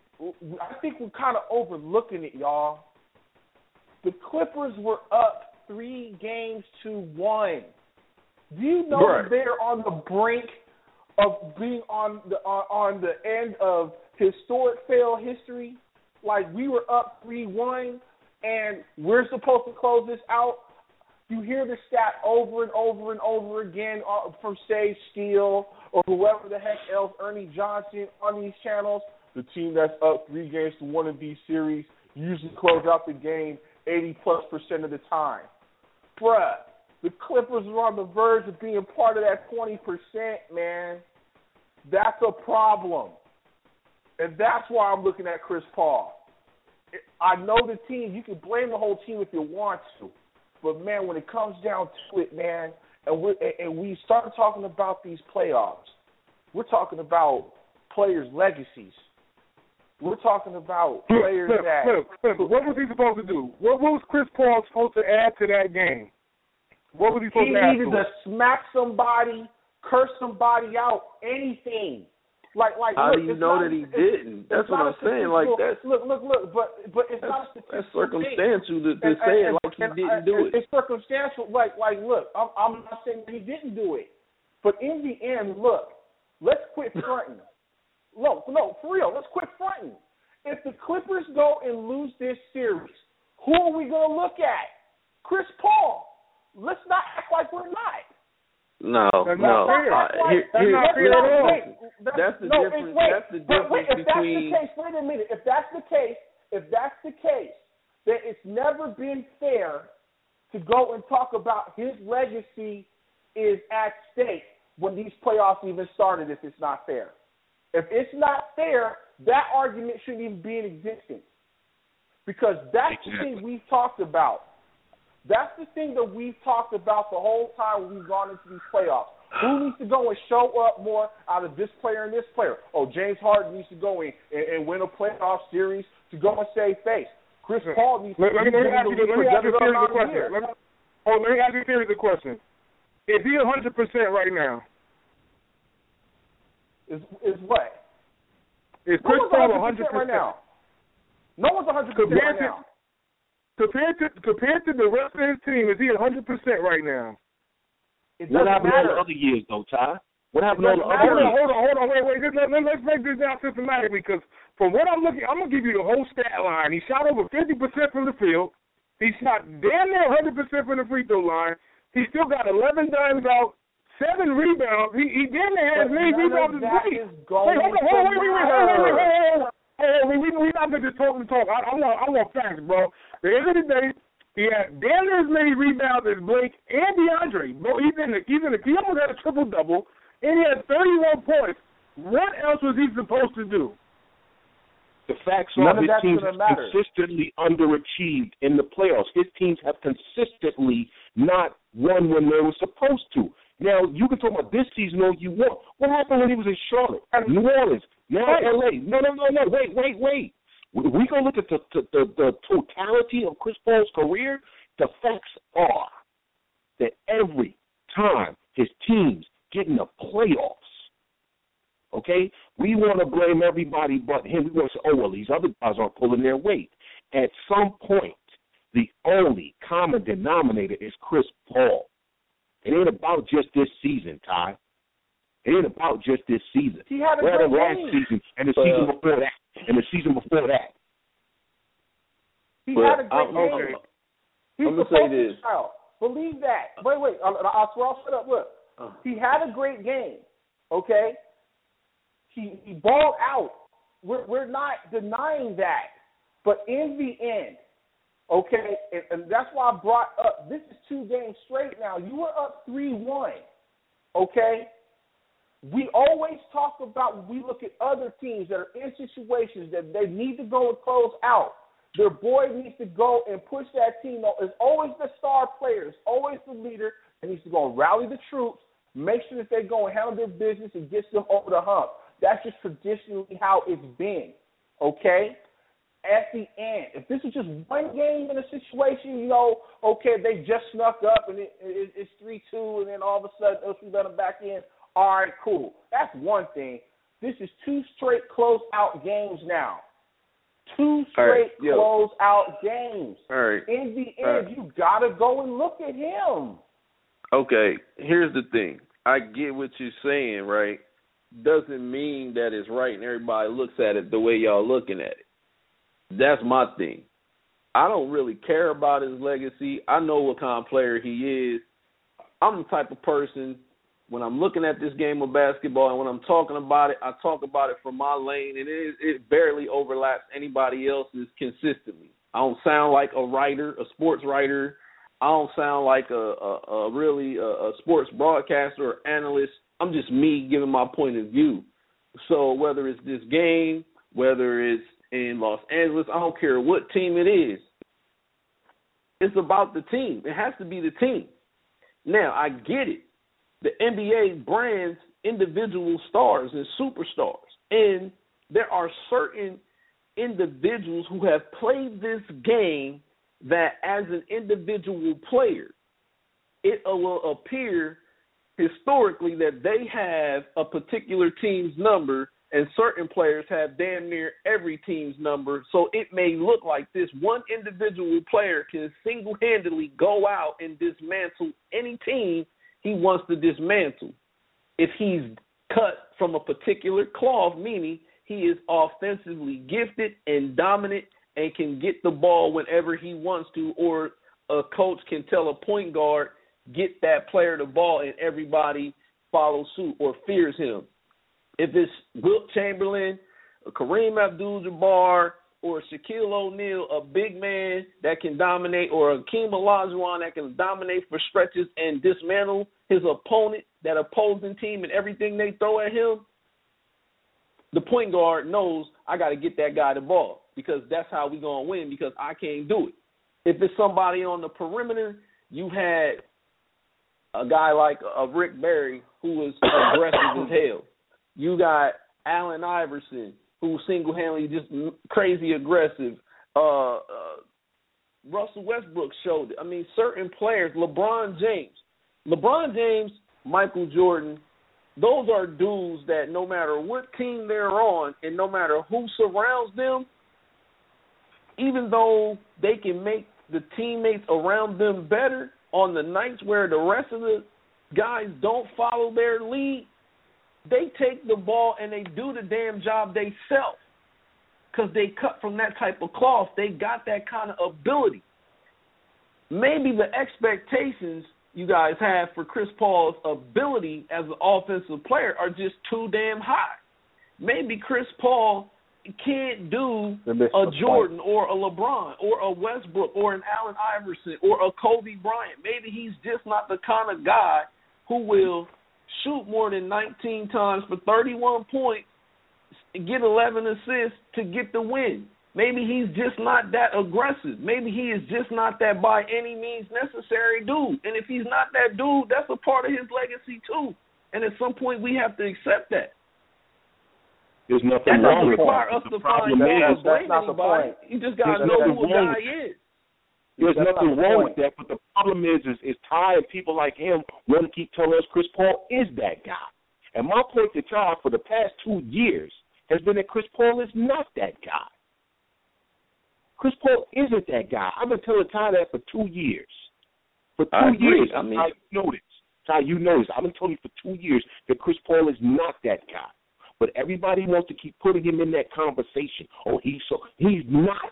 I think we're kind of overlooking it, y'all. The Clippers were up three games to one. Do you know right. that they're on the brink of being on the on, on the end of historic fail history? Like, we were up three one, and we're supposed to close this out. You hear the stat over and over and over again from Sage Steele or whoever the heck else, Ernie Johnson, on these channels. The team that's up three games to one of these series usually close out the game eighty-plus percent of the time. Bruh, the Clippers are on the verge of being part of that twenty percent, man. That's a problem. And that's why I'm looking at Chris Paul. I know the team. You can blame the whole team if you want to. But, man, when it comes down to it, man, and we and we start talking about these playoffs, we're talking about players' legacies. We're talking about players look, that... Look, look, what was he supposed to do? What, what was Chris Paul supposed to add to that game? What was he supposed he to add needed to to smack somebody, curse somebody out, anything. Like, like. How look, do you it's know not, that he it's, didn't? it's That's what I'm saying. Like, that's look, look, look. But, but it's that's, not a that's statistical circumstantial to, to and, say and, it like he and, didn't and, do it. It's circumstantial. Like, like, look, I'm, I'm not saying that he didn't do it, but in the end, look, let's quit fronting. Look, no, for real, let's quit fronting. If the Clippers go and lose this series, who are we going to look at? Chris Paul. Let's not act like we're not. No, That's no. not fair. Uh, here, That's here, not fair at all. That's, that's the no, difference. wait, that's the but difference wait, if between. That's the case, wait a minute. If that's the case, if that's the case, then it's never been fair to go and talk about his legacy is at stake when these playoffs even started. If it's not fair, if it's not fair, that argument shouldn't even be in existence, because that's the thing we've talked about. That's the thing that we've talked about the whole time we've gone into these playoffs. Who needs to go and show up more out of this player and this player? Oh, James Harden needs to go in and, and win a playoff series to go and save face. Chris Paul needs to let, let, me, let me ask you, let me ask you a series of questions. year. Let me, oh, let me ask you a series of questions. Is he one hundred percent right now? Is is what? Is No Chris one's Paul one one hundred hundred percent right percent? now. No one's one hundred percent right now. Compared to, compared to the rest of his team, is he one hundred percent right now? It What doesn't happened matter. all the other years, though, Ty? What happened It all the doesn't other Hold on, years? hold on, hold on, wait, wait. Just let, let, let's break this down systematically, because from what I'm looking, I'm going to give you the whole stat line. He shot over fifty percent from the field. He shot damn near one hundred percent from the free throw line. He still got eleven dimes out, seven rebounds. He, he damn near has as many rebounds as Blake. Wait, hold on, hold on, wait, wait, wait, hold on, wait, wait, hold on. Hey, we, we, we're not going to just talk and talk. I, I, want, I want facts, bro. At the end of the day, he had damn near as many rebounds as Blake and DeAndre. Bro, he's in the, he's in the, he almost had a triple-double, and he had thirty-one points. What else was he supposed to do? The facts None are of his that's teams gonna have matter. consistently underachieved in the playoffs. His teams have consistently not won when they were supposed to. Now, you can talk about this season all you want. What happened when he was in Charlotte, New Orleans, now L A? No, no, no, no. Wait, wait, wait. If we go look at the, the, the, the totality of Chris Paul's career, the facts are that every time his teams get in the playoffs, okay, we want to blame everybody but him. We want to say, oh, well, these other guys aren't pulling their weight. At some point, the only common denominator is Chris Paul. It ain't about just this season, Ty. It ain't about just this season. He had a Rather great last game. season and the Well, season before that and the season before that. He But had a great I'm, game. okay. He's I'm the gonna say poster this. child. Believe that. Wait, wait. I'll, I'll swear I'll shut up. Look, Uh. he had a great game. Okay. He he balled out. We're we're not denying that. But in the end, okay, and, and that's why I brought up. This is two games straight now. You were up three one. Okay. We always talk about when we look at other teams that are in situations that they need to go and close out. Their boy needs to go and push that team. It's always the star player. It's always the leader that needs to go and rally the troops, make sure that they go and handle their business and get them over the hump. That's just traditionally how it's been, okay? At the end, if this is just one game in a situation, you know, okay, they just snuck up and it, it, it's three two, and then all of a sudden, us we let them back in. All right, cool. That's one thing. This is two straight close-out games now. Two straight right, close-out games. All right. In the All end, right. you got to go and look at him. Okay, here's the thing. I get what you're saying, right? Doesn't mean that it's right and everybody looks at it the way y'all looking at it. That's my thing. I don't really care about his legacy. I know what kind of player he is. I'm the type of person, when I'm looking at this game of basketball and when I'm talking about it, I talk about it from my lane, and it, it barely overlaps anybody else's consistently. I don't sound like a writer, a sports writer. I don't sound like a, a, a really a, a sports broadcaster or analyst. I'm just me giving my point of view. So whether it's this game, whether it's in Los Angeles, I don't care what team it is. It's about the team. It has to be the team. Now, I get it. The N B A brands individual stars and superstars. And there are certain individuals who have played this game that as an individual player, it will appear historically that they have a particular team's number, and certain players have damn near every team's number. So it may look like this one individual player can single-handedly go out and dismantle any team he wants to dismantle. If he's cut from a particular cloth, meaning he is offensively gifted and dominant and can get the ball whenever he wants to, or a coach can tell a point guard, get that player the ball, and everybody follows suit or fears him. If it's Wilt Chamberlain, Kareem Abdul-Jabbar, or Shaquille O'Neal, a big man that can dominate, or Akeem Olajuwon that can dominate for stretches and dismantle his opponent, that opposing team, and everything they throw at him, the point guard knows I got to get that guy the ball because that's how we going to win, because I can't do it. If it's somebody on the perimeter, you had a guy like a Rick Barry who was aggressive as hell. You got Allen Iverson, who single-handedly just crazy aggressive. Uh, uh, Russell Westbrook showed it. I mean, certain players, LeBron James. LeBron James, Michael Jordan, those are dudes that no matter what team they're on and no matter who surrounds them, even though they can make the teammates around them better on the nights where the rest of the guys don't follow their lead, they take the ball and they do the damn job they self because they cut from that type of cloth. They got that kind of ability. Maybe the expectations you guys have for Chris Paul's ability as an offensive player are just too damn high. Maybe Chris Paul can't do a Jordan or a LeBron or a Westbrook or an Allen Iverson or a Kobe Bryant. Maybe he's just not the kind of guy who will shoot more than nineteen times for thirty-one points, get eleven assists to get the win. Maybe he's just not that aggressive. Maybe he is just not that by any means necessary dude. And if he's not that dude, that's a part of his legacy too. And at some point we have to accept that. There's nothing That wrong doesn't with require that. us The to find problem out is, blame that's not the anybody. point. You just got to There's know nothing who a wrong guy with is. There's That's nothing not the wrong point. with that, but the problem is, is, is Ty and people like him want to keep telling us Chris Paul is that guy. And my point to Ty for the past two years has been that Chris Paul is not that guy. Chris Paul isn't that guy. I've been telling Ty that for two years. For two I agree. years, I mean, Ty, you know this. Ty, you know this. I've been telling you for two years that Chris Paul is not that guy. But everybody wants to keep putting him in that conversation. Oh, he's so he's not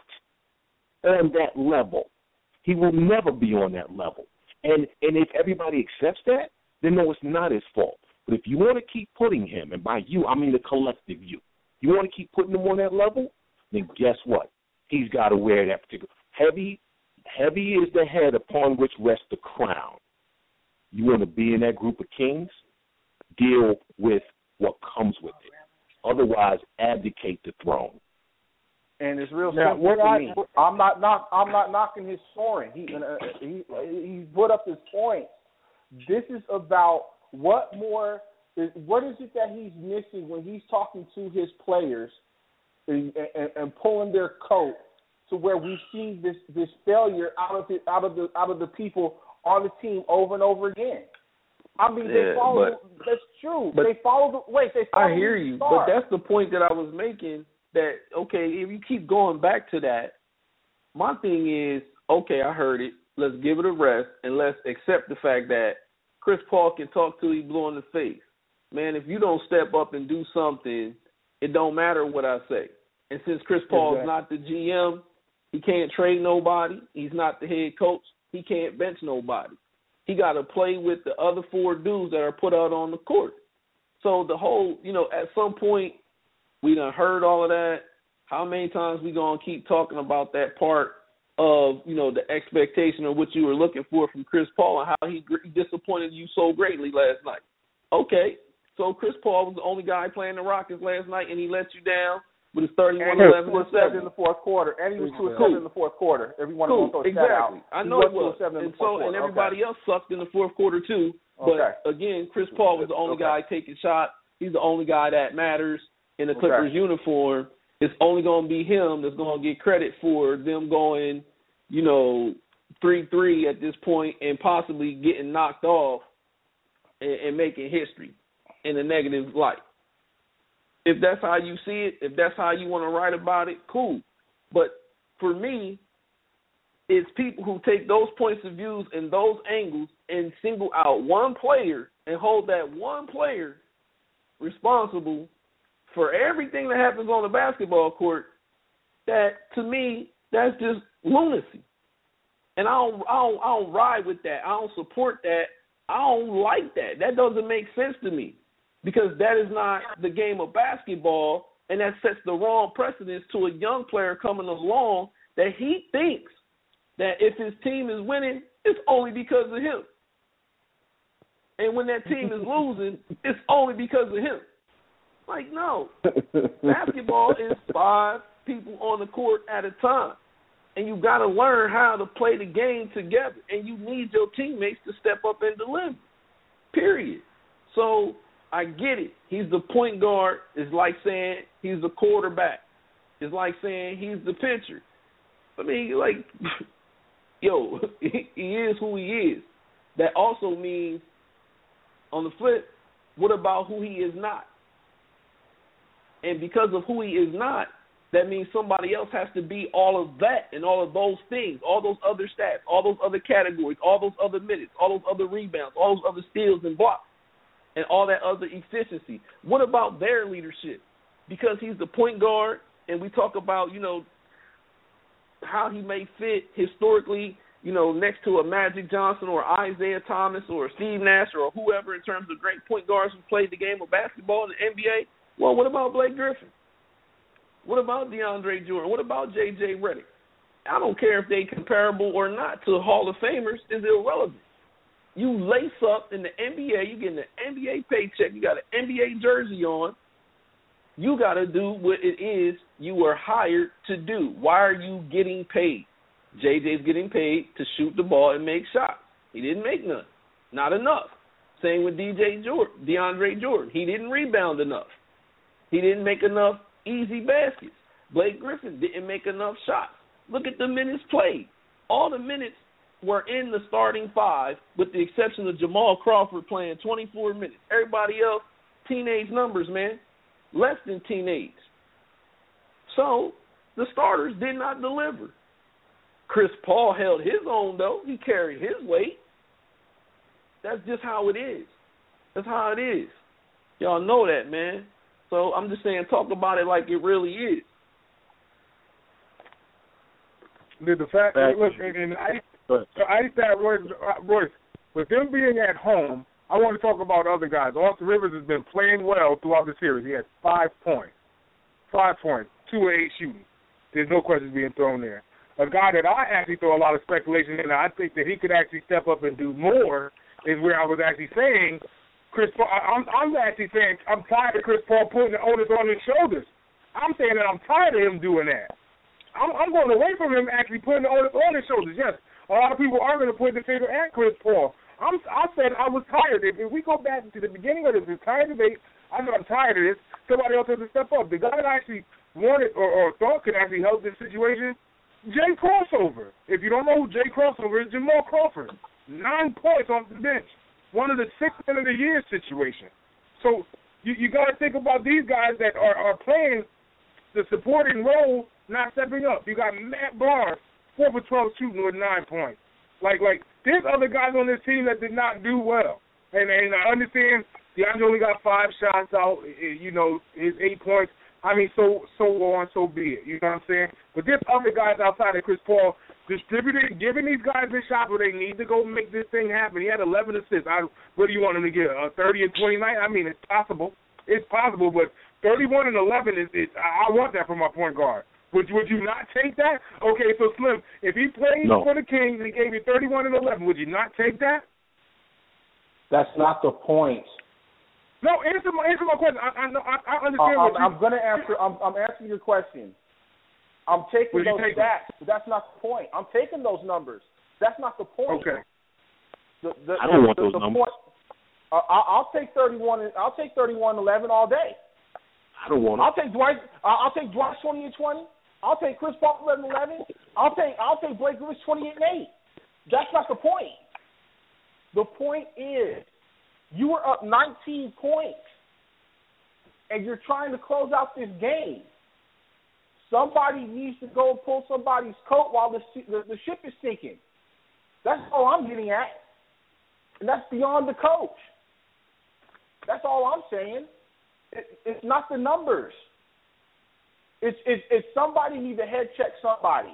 on that level. He will never be on that level. And and if everybody accepts that, then no, it's not his fault. But if you want to keep putting him, and by you, I mean the collective you, you want to keep putting him on that level, then guess what? He's got to wear that particular. Heavy, heavy is the head upon which rests the crown. You want to be in that group of kings? Deal with what comes with it. Otherwise, abdicate the throne. And it's real Now, simple what to I- me. I'm not, not I'm not knocking his scoring. He uh, he he put up his point. This is about what more is what is it that he's missing when he's talking to his players and, and, and pulling their coat to where we see this, this failure out of the, out of the out of the people on the team over and over again. I mean, they Yeah, follow. but- that's true. but they follow the wait. They follow I hear the you, star. but that's the point that I was making. That okay, if you keep going back to that, my thing is okay. I heard it. Let's give it a rest and let's accept the fact that Chris Paul can talk till he blue in the face. Man, if you don't step up and do something, it don't matter what I say. And since Chris Paul is not the G M, he can't trade nobody. He's not the head coach. He can't bench nobody. He got to play with the other four dudes that are put out on the court. So the whole, you know, at some point, we done heard all of that. How many times we going to keep talking about that part of, you know, the expectation of what you were looking for from Chris Paul and how he gr- disappointed you so greatly last night? Okay, so Chris Paul was the only guy playing the Rockets last night, and he let you down with his thirty-one, eleven, and seven in the fourth quarter, and he was two and Cool. seven in the fourth quarter. Everyone Cool, throw exactly. that out. I He know it was, two and seven in and the fourth so quarter. and everybody okay. else sucked in the fourth quarter too. But Okay. again, Chris Paul was the only Okay. guy taking shots. He's the only guy that matters in the Clippers Okay. uniform. It's only going to be him that's going to get credit for them going, you know, three three at this point and possibly getting knocked off and, and making history in a negative light. If that's how you see it, if that's how you want to write about it, cool. But for me, it's people who take those points of views and those angles and single out one player and hold that one player responsible for everything that happens on the basketball court. That, to me, that's just lunacy. And I don't, I don't, I don't ride with that. I don't support that. I don't like that. That doesn't make sense to me because that is not the game of basketball, and that sets the wrong precedence to a young player coming along that he thinks that if his team is winning, it's only because of him. And when that team is losing, it's only because of him. Like, no. Basketball is five people on the court at a time. And you got to learn how to play the game together. And you need your teammates to step up and deliver, period. So I get it. He's the point guard. It's like saying he's the quarterback. It's like saying he's the pitcher. I mean, like, yo, he is who he is. That also means, on the flip, what about who he is not? And because of who he is not, that means somebody else has to be all of that and all of those things, all those other stats, all those other categories, all those other minutes, all those other rebounds, all those other steals and blocks, and all that other efficiency. What about their leadership? Because he's the point guard, and we talk about, you know, how he may fit historically, you know, next to a Magic Johnson or Isaiah Thomas or Steve Nash or whoever in terms of great point guards who played the game of basketball in the N B A. Well, what about Blake Griffin? What about DeAndre Jordan? What about J J Redick? I don't care if they're comparable or not to Hall of Famers. It's irrelevant. You lace up in the N B A, you get an N B A paycheck, you got an N B A jersey on. You got to do what it is you were hired to do. Why are you getting paid? J J's getting paid to shoot the ball and make shots. He didn't make none. Not enough. Same with D J Jordan, DeAndre Jordan. He didn't rebound enough. He didn't make enough easy baskets. Blake Griffin didn't make enough shots. Look at the minutes played. All the minutes were in the starting five, with the exception of Jamal Crawford playing twenty-four minutes. Everybody else, teenage numbers, man. Less than teenage. So the starters did not deliver. Chris Paul held his own, though. He carried his weight. That's just how it is. That's how it is. Y'all know that, man. So I'm just saying, talk about it like it really is. The, the fact, Fact. look, and, and I, I used to have Royce, Royce, with them being at home, I want to talk about other guys. Austin Rivers has been playing well throughout the series. He had five points. Five points, two or eight shooting. There's no questions being thrown there. A guy that I actually throw a lot of speculation in, I think that he could actually step up and do more, is where I was actually saying, Chris Paul, I'm, I'm actually saying I'm tired of Chris Paul putting the onus on his shoulders. I'm saying that I'm tired of him doing that. I'm, I'm going away from him actually putting the onus on his shoulders. Yes, a lot of people are going to put the finger at Chris Paul. I'm, I said I was tired. If, if we go back to the beginning of this entire debate, I said I'm tired of this. Somebody else has to step up. The guy that actually wanted or, or thought could actually help this situation, Jay Crossover. If you don't know who Jay Crossover is, Jamal Crawford. Nine points off the bench. One of the six men of the year situation. So you, you got to think about these guys that are, are playing the supporting role, not stepping up. You got Matt Barnes, four for twelve shooting with nine points. Like, like there's other guys on this team that did not do well. And, and I understand DeAndre only got five shots out, you know, his eight points. I mean, so so on, so be it. You know what I'm saying? But there's other guys outside of Chris Paul distributing, giving these guys a shot where they need to go make this thing happen. He had eleven assists. I, what do you want him to get, uh, thirty and twenty-nine? I mean, it's possible. It's possible, but thirty-one and eleven is, is I want that from my point guard. Would, would you not take that? Okay, so Slim, if he plays no. for the Kings and he gave you thirty-one and eleven, would you not take that? That's not the point. No, answer my answer my question. I I, I, I understand. Uh, what I'm, you, I'm going to answer. I'm, I'm answering your question. I'm taking Will you those take stats, but that's not the point. I'm taking those numbers. That's not the point. Okay. The, the, I don't the, want those the numbers. Point, uh, I'll, I'll take thirty-one. I'll take thirty-one eleven all day. I don't want I'll take Dwight. I'll take Dwight twenty and twenty. I'll take Chris Paul eleven eleven. I'll take I'll take Blake Griffin twenty-eight and eight. That's not the point. The point is, you were up nineteen points, and you're trying to close out this game. Somebody needs to go pull somebody's coat while the, the the ship is sinking. That's all I'm getting at, and that's beyond the coach. That's all I'm saying. It, it's not the numbers. It's, it's it's somebody need to head check somebody.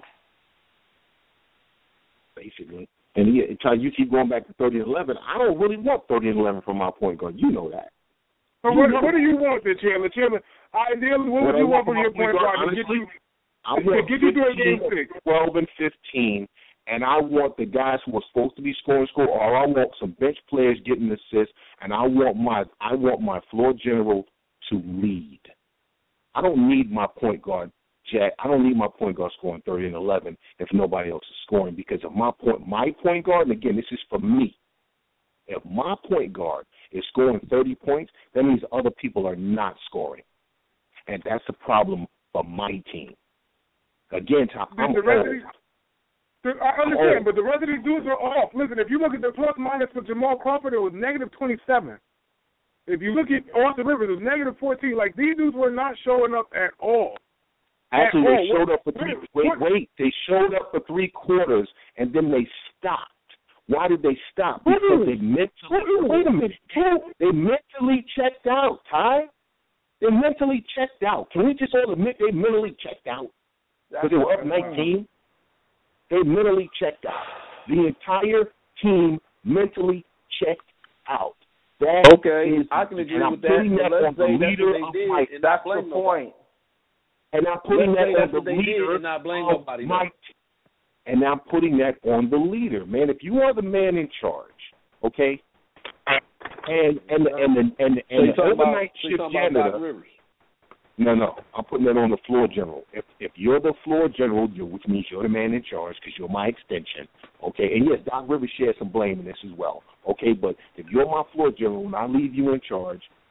basically. And he, you keep going back to thirty and eleven. I don't really want thirty and eleven from my point guard. You know that. But what, what do you want, then, Chandler? Chandler, ideally, what would you want from your point guard to get you, I want to get you through a game six? twelve and fifteen, and I want the guys who are supposed to be scoring score, or I want some bench players getting assists, and I want my I want my floor general to lead. I don't need my point guard, Jack. I don't need my point guard scoring thirty and eleven if nobody else is scoring, because of my point my point guard, and again, this is for me. If my point guard is scoring thirty points, that means other people are not scoring. And that's a problem for my team. Again, I'm the rest of old. these, I understand, but the rest of these dudes are off. Listen, if you look at the plus minus for Jamal Crawford, it was negative twenty-seven. If you look at Austin Rivers, it was negative fourteen. Like, these dudes were not showing up at all. Actually, at they all. showed what, up for three. What, wait, what, wait. They showed up for three quarters, and then they stopped. Why did they stop? Because they mentally. Wait a minute. They mentally checked out, Ty. They mentally checked out. Can we just all admit they mentally checked out? Because they were up nineteen. They mentally checked out. The entire team mentally checked out. That okay, is, I can agree and I'm with that. putting that Let's on the say that's leader what they of did, my. and That's not blame the point. And I'm putting Let's say that that's on what the they did leader and not blame of nobody, my team. And I'm putting that on the leader, man. If you are the man in charge, okay, and and the, and the, and the, and so the about, overnight so shift about janitor. Doc Rivers. No, no, I'm putting that on the floor general. If if you're the floor general, you, which means you're the man in charge because you're my extension, okay. And yes, Doc Rivers shares some blame in this as well, okay. But if you're my floor general and I leave you in charge,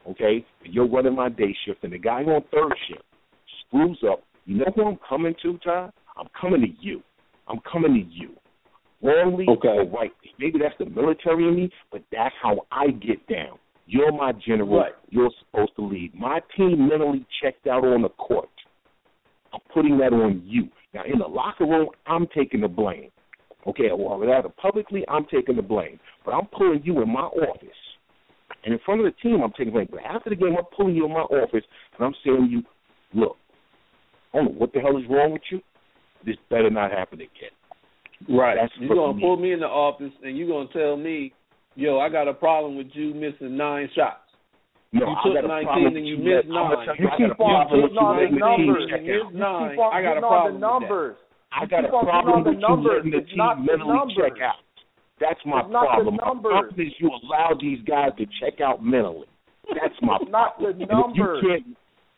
okay, and you're running my day shift, and the guy on third shift screws up, you know who I'm coming to, Ty? I'm coming to you. I'm coming to you. Wrongly okay. or rightly. Maybe that's the military in me, but that's how I get down. You're my general. Right. You're supposed to lead. My team mentally checked out on the court. I'm putting that on you. Now, in the locker room, I'm taking the blame. Okay, well, rather publicly, I'm taking the blame. But I'm pulling you in my office. And in front of the team, I'm taking blame. But after the game, I'm pulling you in my office, and I'm saying to you, look, I don't know what the hell is wrong with you. This better not happen again. Right. That's you're going to pull me in the office, and you're going to tell me, yo, I got a problem with you missing nine shots. No, you I took got a nineteen and you missed nine. You keep on getting on the numbers. You missed nine. I got a problem with that. I got a problem with you letting the team mentally check out. That's my problem. My problem is you allow these guys to check out mentally. That's my problem. Not the numbers. You can't,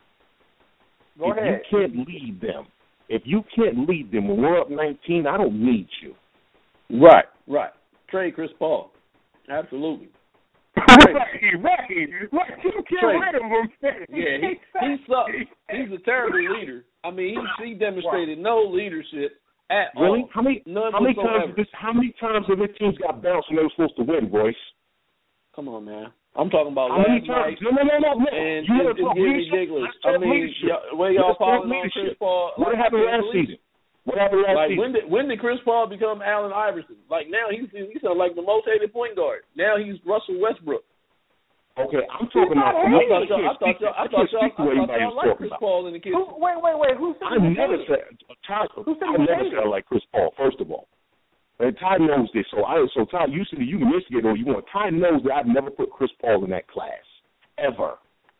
Go if ahead. you can't lead them, if you can't lead them when we're up nineteen, I don't need you. Right, right. Trade Chris Paul. Absolutely. Right, right, right. You can't let him. Yeah, he, he sucks. He's a terrible leader. I mean, he, he demonstrated no leadership at really? all. How many? None how many whatsoever. times? This, how many times have his teams got bounced when they were supposed to win, Royce? Come on, man. I'm talking about how many last times? night. No, no, no, no. no. And you it's, it's getting ridiculous. I mean, y- where y'all falling on Chris Paul? What like, happened last season? What happened last like, season? when did when did Chris Paul become Allen Iverson? Like now he's he sounds like the most hated point guard. Now he's Russell Westbrook. Okay, I'm talking about. I thought y'all, I thought y'all, I thought y'all, I thought y'all like Chris Paul in the kitchen. Who, wait, wait, wait. Who said I never said. Ty, Who said I never said I like Chris Paul. First of all, and Ty knows this. So I, so Ty, you said you can instigate all you want. Ty knows that I've never put Chris Paul in that class ever.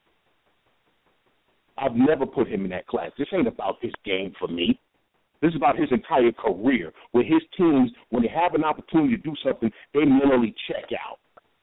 I've never put him in that class. This ain't about his game for me. This is about his entire career, where his teams, when they have an opportunity to do something, they mentally check out.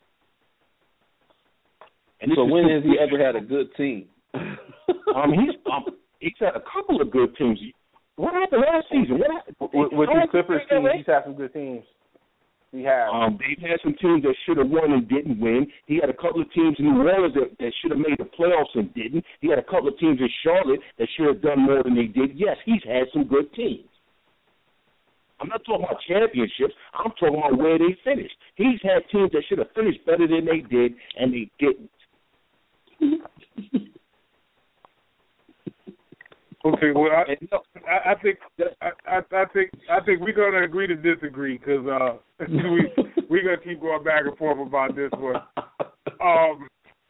And so when has he ever had a good team? um, he's um, he's had a couple of good teams. What happened last season? What happened? With, with the Clippers team, he's had some good teams. He has. Um, they've had some teams that should have won and didn't win. He had a couple of teams in New Orleans that, that should have made the playoffs and didn't. He had a couple of teams in Charlotte that should have done more than they did. Yes, he's had some good teams. I'm not talking about championships. I'm talking about where they finished. He's had teams that should have finished better than they did, and they didn't. Okay, well, I, I, I think I, I think I think we're gonna agree to disagree because uh, we we're gonna keep going back and forth about this one. Um,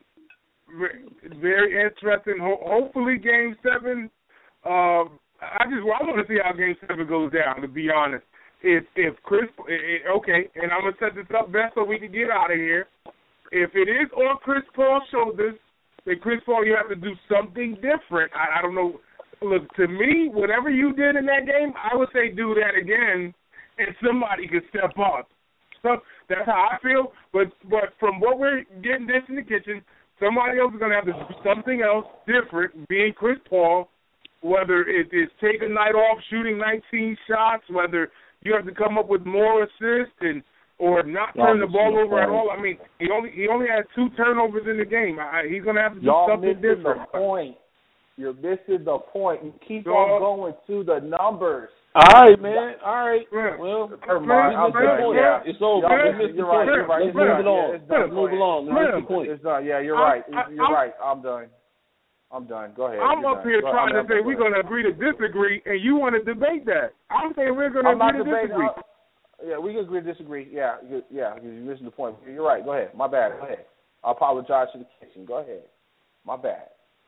very interesting. Ho- hopefully, Game Seven. Um, I just well, I want to see how Game Seven goes down. To be honest, if if Chris, it, okay, and I'm gonna set this up best so we can get out of here. If it is on Chris Paul's shoulders, then Chris Paul, you have to do something different. I, I don't know. Look, to me, whatever you did in that game, I would say do that again, and somebody could step up. So that's how I feel. But but from what we're getting this in the kitchen, somebody else is going to have to do something else different, being Chris Paul, whether it is take a night off shooting nineteen shots, whether you have to come up with more assists and or not turn the ball over at all. I mean, he only he only had two turnovers in the game. I, he's going to have to do Y'all something missing different. The point. You're missing the point. You keep so, on going to the numbers. All right, man. All right. Yeah. Well, never mind. I'm done. Yeah. It's over. Yeah. You're right. You're right. Let's move it on. Yeah, Let's move along. Let's the point. It's done. Yeah, you're I, right. I, You're I'm, right. I'm done. I'm done. Go ahead. I'm you're up done. here Go, trying I'm to say we're going to agree to disagree, and you want to debate that. I'm saying we're going to agree to debating, disagree. uh, yeah, we can agree to disagree. Yeah, you, yeah, you're missing the point. You're right. Go ahead. My bad. Go ahead. I apologize to the kitchen. Go ahead. My bad.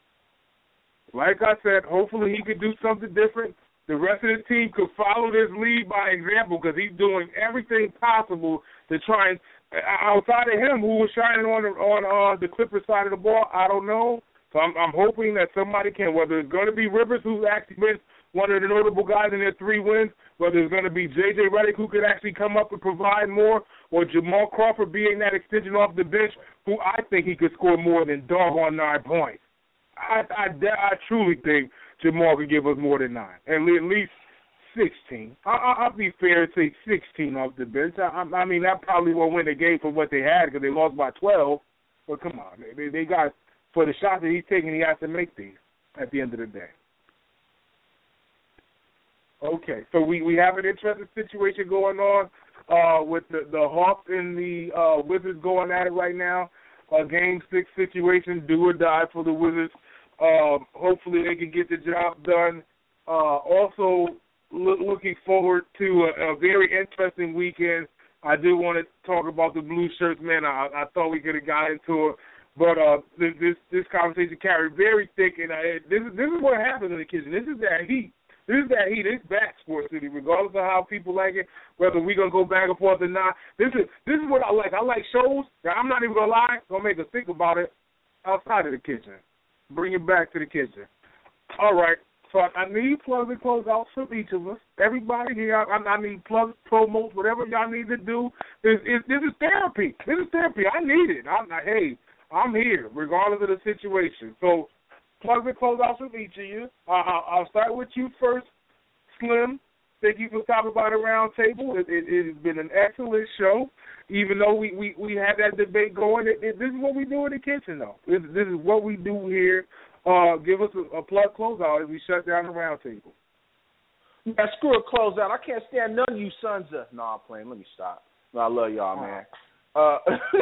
Like I said, hopefully he could do something different. The rest of the team could follow this lead by example because he's doing everything possible to try and, outside of him, who was shining on the, on uh, the Clippers side of the ball, I don't know. So I'm, I'm hoping that somebody can, whether it's going to be Rivers, who's actually been one of the notable guys in their three wins, whether it's going to be J J Redick, who could actually come up and provide more, or Jamal Crawford being that extension off the bench, who I think he could score more than doggone nine points. I, I, I truly think Jamal could give us more than nine, at least sixteen. I, I'll be fair and say sixteen off the bench. I, I mean, that probably won't win the game for what they had because they lost by twelve. But come on, they, they got for the shots that he's taking, he has to make these at the end of the day. Okay, so we, we have an interesting situation going on uh, with the, the Hawks and the uh, Wizards going at it right now. A game six situation, do or die for the Wizards. Um, hopefully they can get the job done. Uh, also, lo- looking forward to a, a very interesting weekend. I do want to talk about the blue shirts, man. I, I thought we could have got into it, but uh, this, this this conversation carried very thick, and I, this is this is what happens in the kitchen. This is that heat. This is that heat. It's back, Sports City, regardless of how people like it, whether we're going to go back and forth or not. This is this is what I like. I like shows that I'm not even going to lie, going to make us think about it outside of the kitchen. Bring it back to the kitchen. All right. So I, I need plugs and closeouts from each of us. Everybody here, I, I need plugs, promos, whatever y'all need to do. This, this, this is therapy. This is therapy. I need it. I'm not, hey, I'm here, regardless of the situation. So plugs and closeouts from each of you. Uh, I'll, I'll start with you first, Slim. Thank you for stopping by the round table. It, it, it has been an excellent show. Even though we, we, we had that debate going, it, it, this is what we do in the kitchen, though. This, this is what we do here. Uh, give us a, a plug closeout as we shut down the round table. Yeah, screw a closeout. I can't stand none of you sons of... No, I'm playing. Let me stop. No, I love y'all, man. Uh,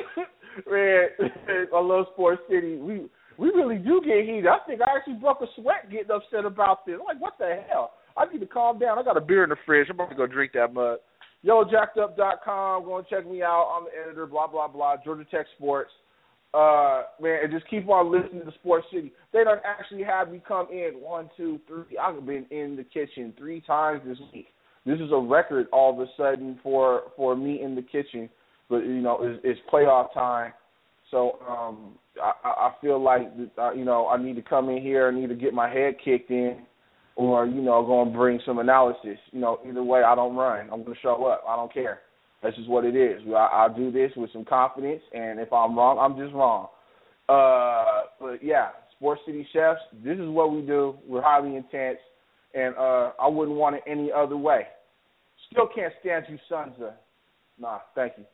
man, I love Sports City. We we really do get heated. I think I actually broke a sweat getting upset about this. I'm like, what the hell? I need to calm down. I got a beer in the fridge. I'm about to go drink that mud. Yo, jacked up dot com. Go and check me out. I'm the editor, blah, blah, blah. Georgia Tech Sports. Uh, man, and just keep on listening to Sports City. They don't actually have me come in one, two, three. I've been in the kitchen three times this week. This is a record all of a sudden for, for me in the kitchen. But, you know, it's, it's playoff time. So um, I, I feel like, uh, you know, I need to come in here. I need to get my head kicked in or, you know, go and bring some analysis. You know, either way, I don't run. I'm going to show up. I don't care. That's just what it is. I, I'll do this with some confidence, and if I'm wrong, I'm just wrong. Uh, but, yeah, Sports City Chefs, this is what we do. We're highly intense, and uh, I wouldn't want it any other way. Still can't stand you sons of... Nah, thank you.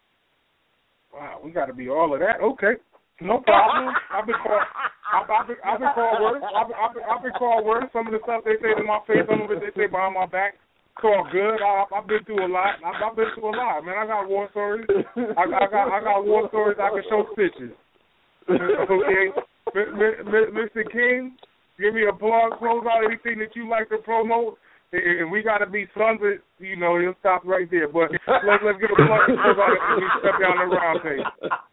Wow, we got to be all of that. Okay, no problem. I've been called. I've, I've, been, I've been called worse. I've, I've, been, I've been called worse. Some of the stuff they say to my face, some of it they say behind my back. Called good. I, I've been through a lot. I've, I've been through a lot, man. I got war stories. I, I got I got war stories. I can show stitches. Okay, Mister King, give me a plug. Close out anything that you like to promote. And we got to be sons of, you know, he'll stop right there. But let's, let's get a plug and close out and we step down the round table.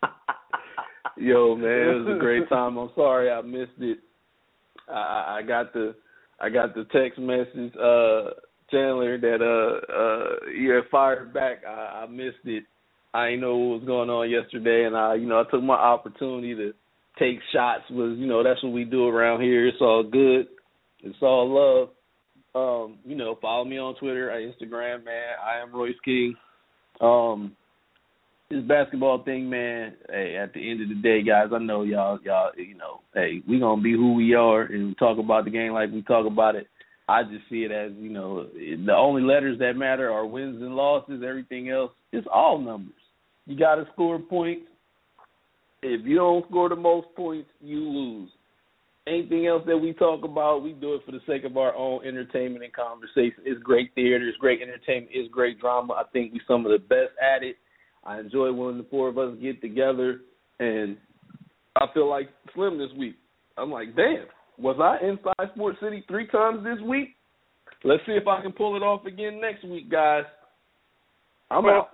Yo, man, it was a great time. I'm sorry I missed it. I, I got the I got the text message, uh, Chandler, that uh, uh, you had fired back. I, I missed it. I didn't know what was going on yesterday, and I, you know, I took my opportunity to take shots. Was you know, that's what we do around here. It's all good. It's all love. Um, you know, follow me on Twitter, Instagram, man. I am Royce King. Um, this basketball thing, man. Hey, at the end of the day, guys, I know y'all, y'all, you know, hey, we gonna be who we are and talk about the game like we talk about it. I just see it as, you know, the only letters that matter are wins and losses. Everything else is all numbers. You got to score points. If you don't score the most points, you lose. Anything else that we talk about, we do it for the sake of our own entertainment and conversation. It's great theater. It's great entertainment. It's great drama. I think we're some of the best at it. I enjoy when the four of us get together, and I feel like Slim this week. I'm like, damn, was I inside Sports City three times this week? Let's see if I can pull it off again next week, guys. I'm out.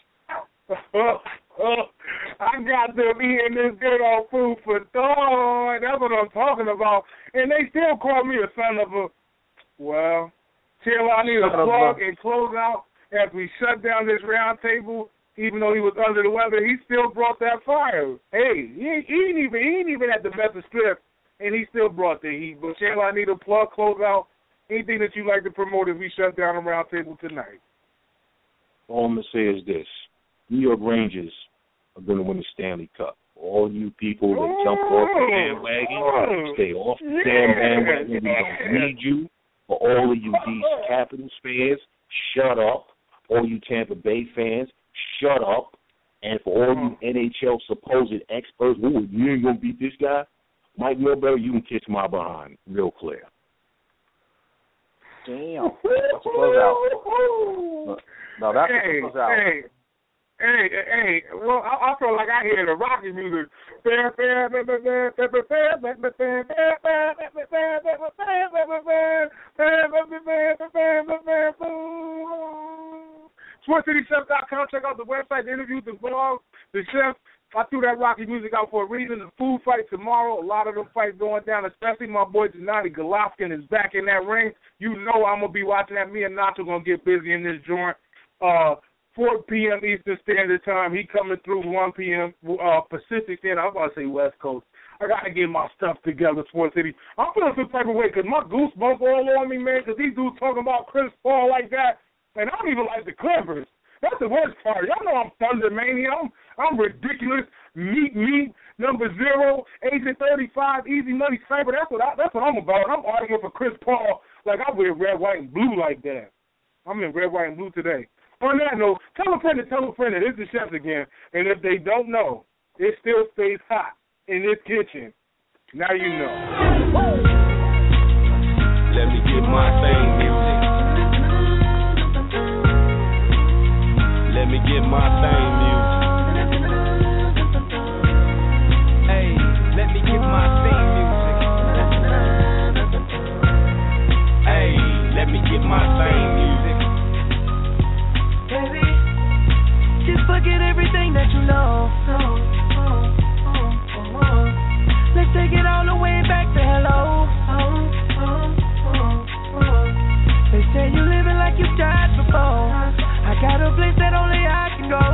Oh, oh, I got to be in this good old food for thought. That's what I'm talking about. And they still call me a son of a, well, Chill, I need a plug and close out as we shut down this round table. Even though he was under the weather, he still brought that fire. Hey, he, he ain't even he ain't even at the best of strip, and he still brought the heat. But Chill, I need a plug, close out. Anything that you like to promote as we shut down the round table tonight? All I'm going to say is this. New York Rangers are going to win the Stanley Cup. All you people that oh, jump off the bandwagon, oh, stay off the yeah. damn bandwagon. We don't need you. For all of you D C Capitals fans, shut up. All you Tampa Bay fans, shut up. And for all you N H L supposed experts, ooh, you ain't going to beat this guy, Mike Milbury, you can kiss my behind, real clear. Damn. That's a closeout. No, no, that's hey, a closeout. Hey, hey, hey. Well, I, I feel like I hear the Rocky music. Sports City Chef dot com. Check out the website, the interviews, the vlogs, the chefs. I threw that Rocky music out for a reason. The food fight tomorrow. A lot of them fights going down, especially my boy Gennady Golovkin is back in that ring. You know I'm going to be watching that. Me and Nacho going to get busy in this joint. Uh, four p.m. Eastern Standard Time. He coming through one p.m. Uh, Pacific Standard. I was about to say West Coast. I got to get my stuff together, Sports City. I'm feeling some type of way because my goosebumps all on me, man, because these dudes talking about Chris Paul like that. And I don't even like the Clippers. That's the worst part. Y'all know I'm Thunder Mania. I'm, I'm ridiculous. Meet me, number zero, Agent thirty-five, Easy Money Sniper. That's what I, that's what I'm about. I'm arguing for Chris Paul like I wear red, white, and blue like that. I'm in red, white, and blue today. On that note, tell a friend to tell a friend that it's the chefs again. And if they don't know, it still stays hot in this kitchen. Now you know. Let me get my thing music. Let me get my thing music. Hey, let me get my thing music. Hey, let me get my thing music. Baby, just forget everything that you know. Oh, oh, oh, oh, oh. Let's take it all the way back to hello. Oh, oh, oh, oh. They say you living like you died before. I got a place that only I can go.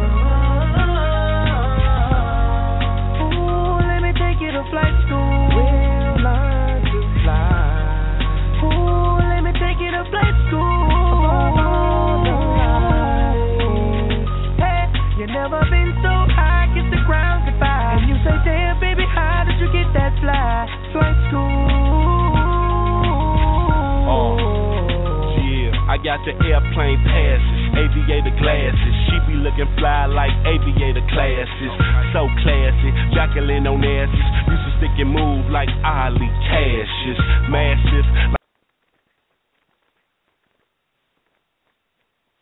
Ooh, let me take you to flight school. We'll learn to fly. Ooh, let me take you to flight school. Hey, you never been so high, kiss the ground goodbye. And you say, damn, baby, how did you get that fly? Flight school. I got the airplane passes, aviator glasses. She be looking fly like aviator classes. So classy, Jacqueline on asses. Used to stick and move like Ollie Cassius. Massive.